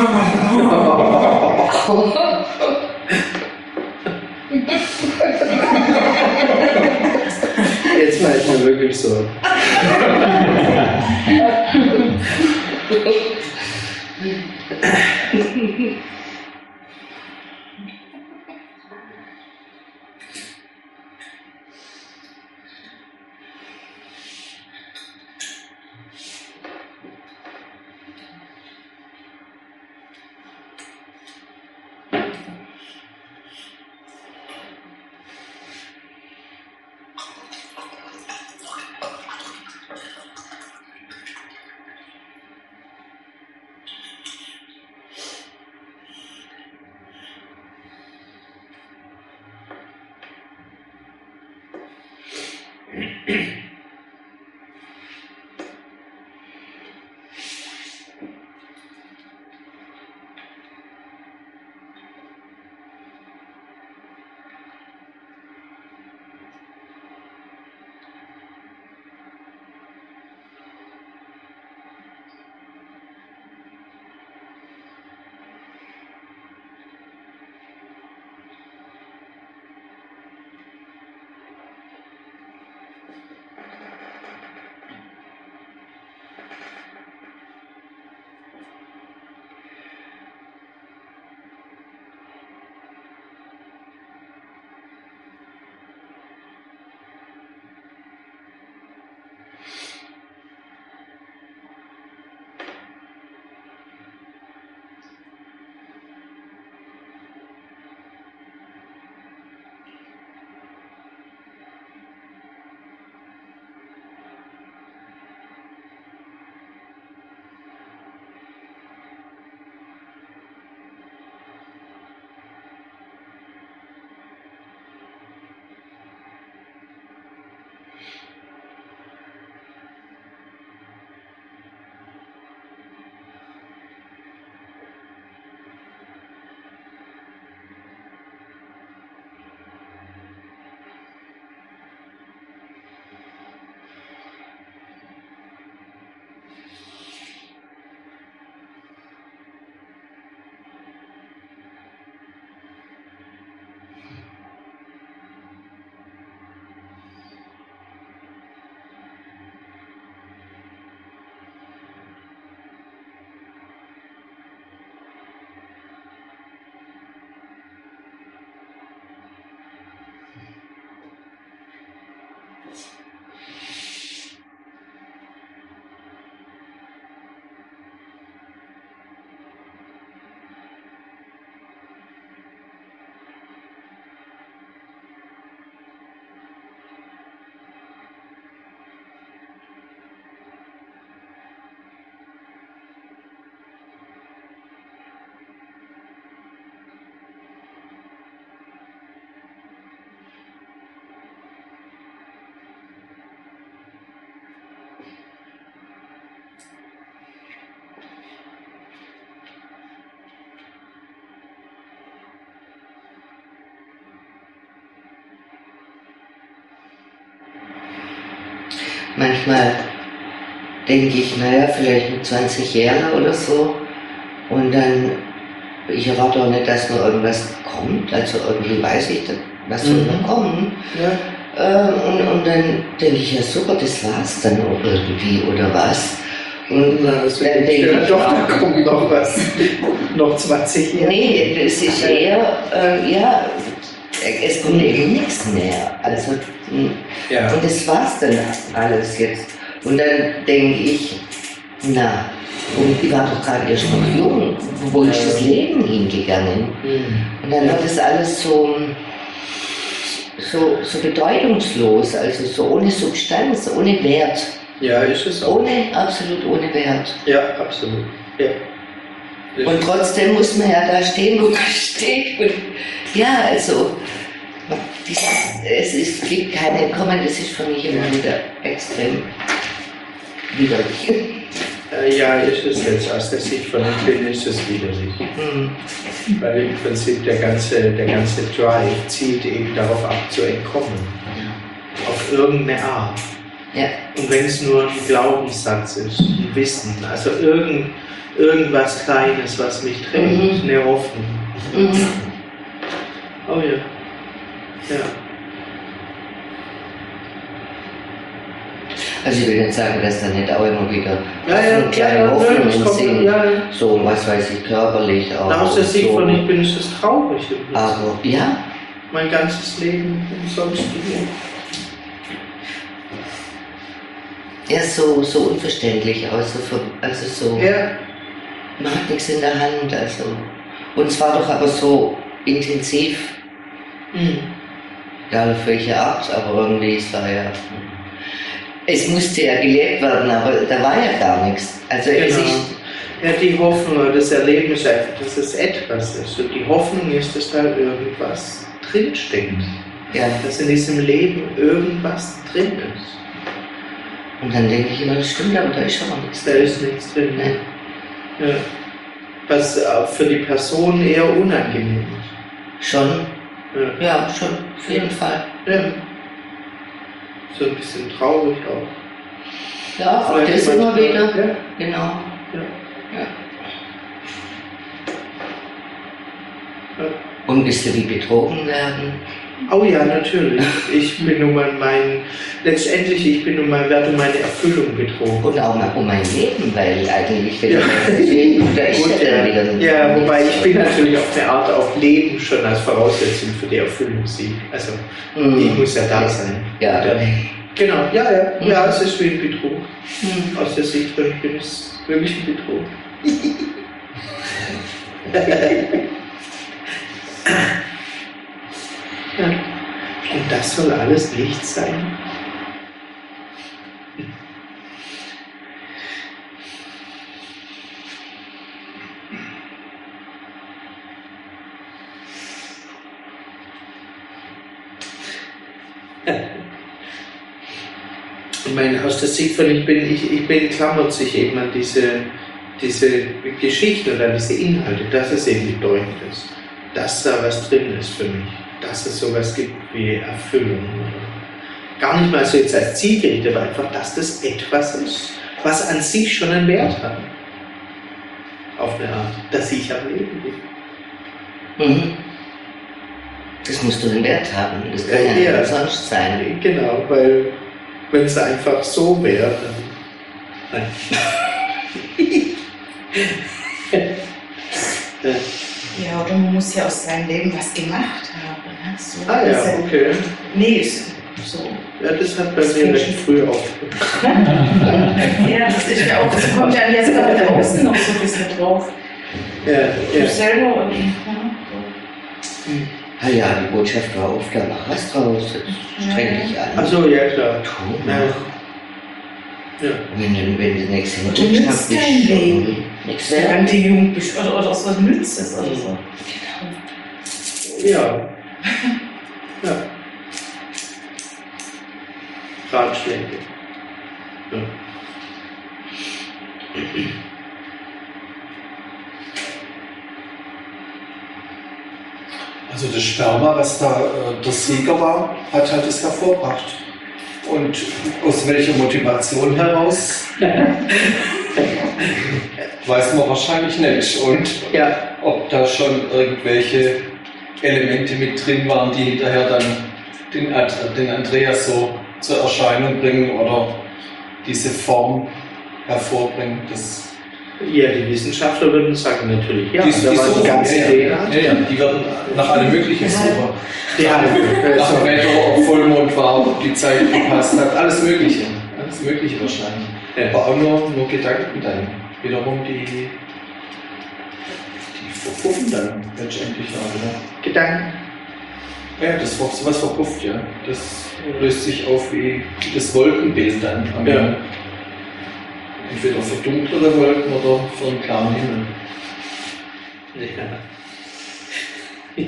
Jetzt war ich mir wirklich so. manchmal denke ich, naja, vielleicht mit zwanzig Jahren oder so. Und dann, ich erwarte auch nicht, dass noch irgendwas kommt. Also irgendwie weiß ich, was soll noch kommen. Ja. Ähm, und, und dann denke ich, ja super, das war's dann auch irgendwie, oder was? Und Na, das dann denke ja, ich, doch, ah, da kommt noch was. Noch zwanzig Jahre. nee, das ist eher, äh, ja, es kommt eben nichts mehr. Also, mh, Ja. und das war's dann alles jetzt. Und dann denke ich, na, und ich war doch gerade erst noch jung, wo ist das Leben hingegangen? Mhm. Und dann wird das alles so, so, so bedeutungslos, also so ohne Substanz, ohne Wert. Ja, ist es auch. Ohne, absolut ohne Wert. Ja, absolut. Ja. Und trotzdem muss man ja da stehen, wo man steht. Und ja, also, dieses, es ist, gibt keine Entkommen, das ist für mich immer wieder extrem widerlich. Äh, ja, ist es jetzt. Aus der Sicht von dem Film ist es widerlich. Hm. Weil im Prinzip der ganze, der ganze Drive zielt eben darauf ab, zu entkommen. Auf irgendeine Art. Ja. Und wenn es nur ein Glaubenssatz ist, ein Wissen, also irgend, irgendwas Kleines, was mich trägt, Mhm. eine Hoffnung. Mhm. Oh ja. Ja. Also ich will nicht sagen, dass da nicht auch immer wieder Ja, ja, Hoffnung, kleine ja, ja, Hoffnungen es kommt- sind, ja, ja. so was weiß ich, körperlich auch. Aus der Sicht so. von ich bin, ist es traurig. im Prinzip. Aber ja, Mein ganzes Leben umsonst gegeben. er ist so, so unverständlich, also, so- also so, Ja. man hat nichts in der Hand, also. Und es war doch aber so intensiv, Mhm. egal auf welche Art, aber irgendwie, es war ja, es musste ja gelebt werden, aber da war ja gar nichts. Also es Genau. ist, Ja, die Hoffnung oder das Erleben ist einfach, dass es etwas ist. Und die Hoffnung ist, dass da irgendwas drinsteckt. ja, Dass in diesem Leben irgendwas drin ist. und dann denke ich immer, das stimmt, aber da ist aber nichts. Da ist nichts drin. Ne? Ja. Was äh, für die Person eher unangenehm Schon, ist. Ja. ja, schon, auf jeden Fall. Ja. So ein bisschen traurig auch. Ja, auch Vielleicht das immer manchmal- wieder, Ja. genau. Ja. Ja. Ja. Und wisst ihr, wie betrogen werden? Oh ja, natürlich. Ich bin um mein, mein letztendlich, ich bin um mein Wert, um meine Erfüllung betrogen. Und auch mal um mein Leben, weil eigentlich, wenn Ja. das Leben, da ist Gut, ja dann wieder ein- ja, wobei ich bin natürlich auf eine Art auch Leben schon als Voraussetzung für die Erfüllung sehe. Also Mhm. ich muss ja da sein. Ja. Ja. Genau, ja, ja. Mhm. Ja, es ist wie ein Betrug. Mhm. Aus der Sicht von ich bin es wirklich ein Betrug. Ja. Und das soll alles nichts sein? Ich meine, aus der Sicht von ich bin, ich, ich bin, klammert sich eben an diese, diese Geschichte und an diese Inhalte, dass es eben bedeutend ist, dass da was drin ist für mich, dass es sowas gibt wie Erfüllung. Gar nicht mal so jetzt als zielgerichtet, aber einfach, dass das etwas ist, was an sich schon einen Wert hat. Auf eine Art, dass ich am Leben bin. Mhm. Das musst du einen Wert haben, das kann ja, Ja. nicht sonst sein. Genau, weil wenn es einfach so wäre, dann. Nein. Ja. Ja, oder man muss ja aus seinem Leben was gemacht haben. Ne? So, Ah ja, diese- okay. Nee, ist so. Ja, das hat bei mir recht früh aufgehört. Ja, das ist ja auch, das kommt ja jetzt gerade da außen noch so ein bisschen drauf. Ja, Du ja. selber und ja, Ah ja, die Botschaft war oft, da mach was draus, streng dich an. Achso, ja klar. Tu, Ja. mach. Ja. Wenn du, wenn du nichts Du hinkriegst, nützt hab ich dein Leben. nichts so. wert. Wenn du jung bist oder, oder aus was Nützes oder so. Ja. Ja. Ratschläge. Ja. Also das Sperma, was da äh, der Sieger war, hat halt das hervorgebracht. Und aus welcher Motivation heraus? Weiß man wahrscheinlich nicht. Und Ja. ob da schon irgendwelche Elemente mit drin waren, die hinterher dann den, Ad- den Andreas so zur Erscheinung bringen oder diese Form hervorbringen. Das Ja, die Wissenschaftler würden sagen natürlich, ja, die, da die war die suchen, ganze ja, D N ja, A. ja, ja, die werden nach allem Möglichen suchen. Ja, Nach dem Wetter, ob Vollmond war, ob die Zeit gepasst hat, alles Mögliche. Alles Mögliche wahrscheinlich. Ja. Aber auch nur, nur Gedanken dann. Wiederum die, die verpuffen dann letztendlich auch wieder. Gedanken. Ja, das war sowas verpufft, ja. Das löst sich auf wie das Wolkenbild dann am Ja. Himmel. Entweder für dunklere Wolken oder für einen klaren Himmel. Ja.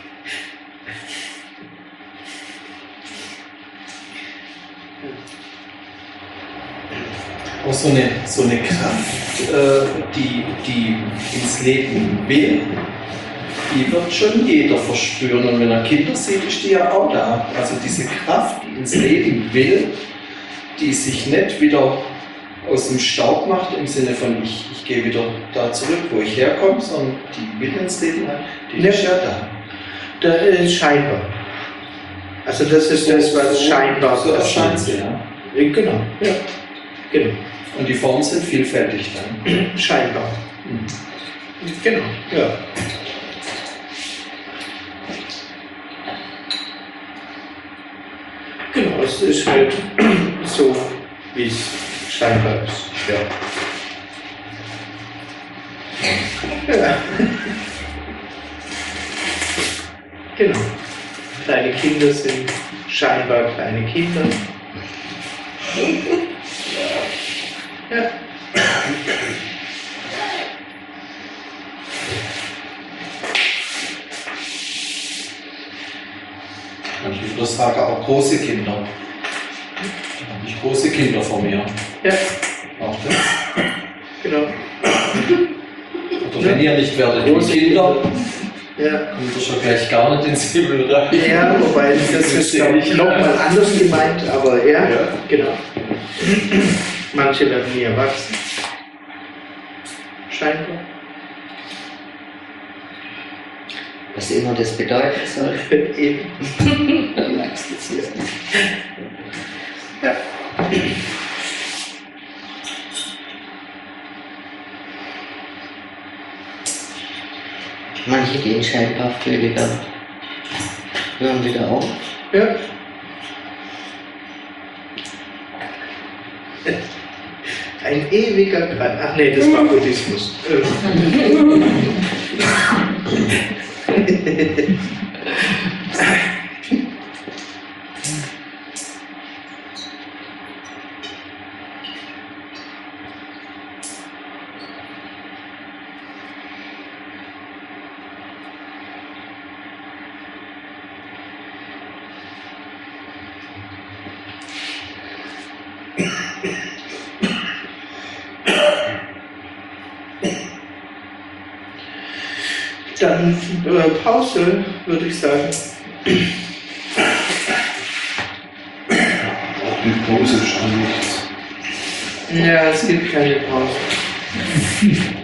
Auch so eine, so eine Kraft, äh, die, die ins Leben will, die wird schon jeder verspüren. Und wenn er Kinder sieht, ist die ja auch da. Also diese Kraft, die ins Leben will, die sich nicht wieder aus dem Staub macht, im Sinne von ich, ich gehe wieder da zurück, wo ich herkomme, sondern die will ins Leben hat, die ist ja da. Da ist scheinbar. Also das ist das, was scheinbar so erscheint passiert. sie, ja. Ja, genau, ja. Genau. Und die Formen sind vielfältig dann. Scheinbar. Mhm. Genau, ja. Genau, es ist halt so, wie es scheinbar ist. Ja. Ja. Genau. Kleine Kinder sind scheinbar kleine Kinder. Ja. Und ich würde sagen, auch große Kinder. Da habe ich große Kinder vor mir. Ja, Auch das. genau. Oder wenn ihr nicht werdet wie Große Kinder, Ja. kommt ihr schon gleich gar nicht ins Himmel rein. Ja, wobei das ist, glaube ich, nochmal anders gemeint, aber ja, Ja. genau. Manche werden nie erwachsen. Scheinbar. Was immer das bedeuten soll. Eben. Du magst es hier. Ja. Manche gehen scheinbar fröhlicher. Hören wieder auf. Ja. Ein ewiger Kreis. Ach nee, das war Buddhismus. Dann äh, Pause, würde ich sagen. Die Pause ist schon nichts. Ja, es gibt keine Pause.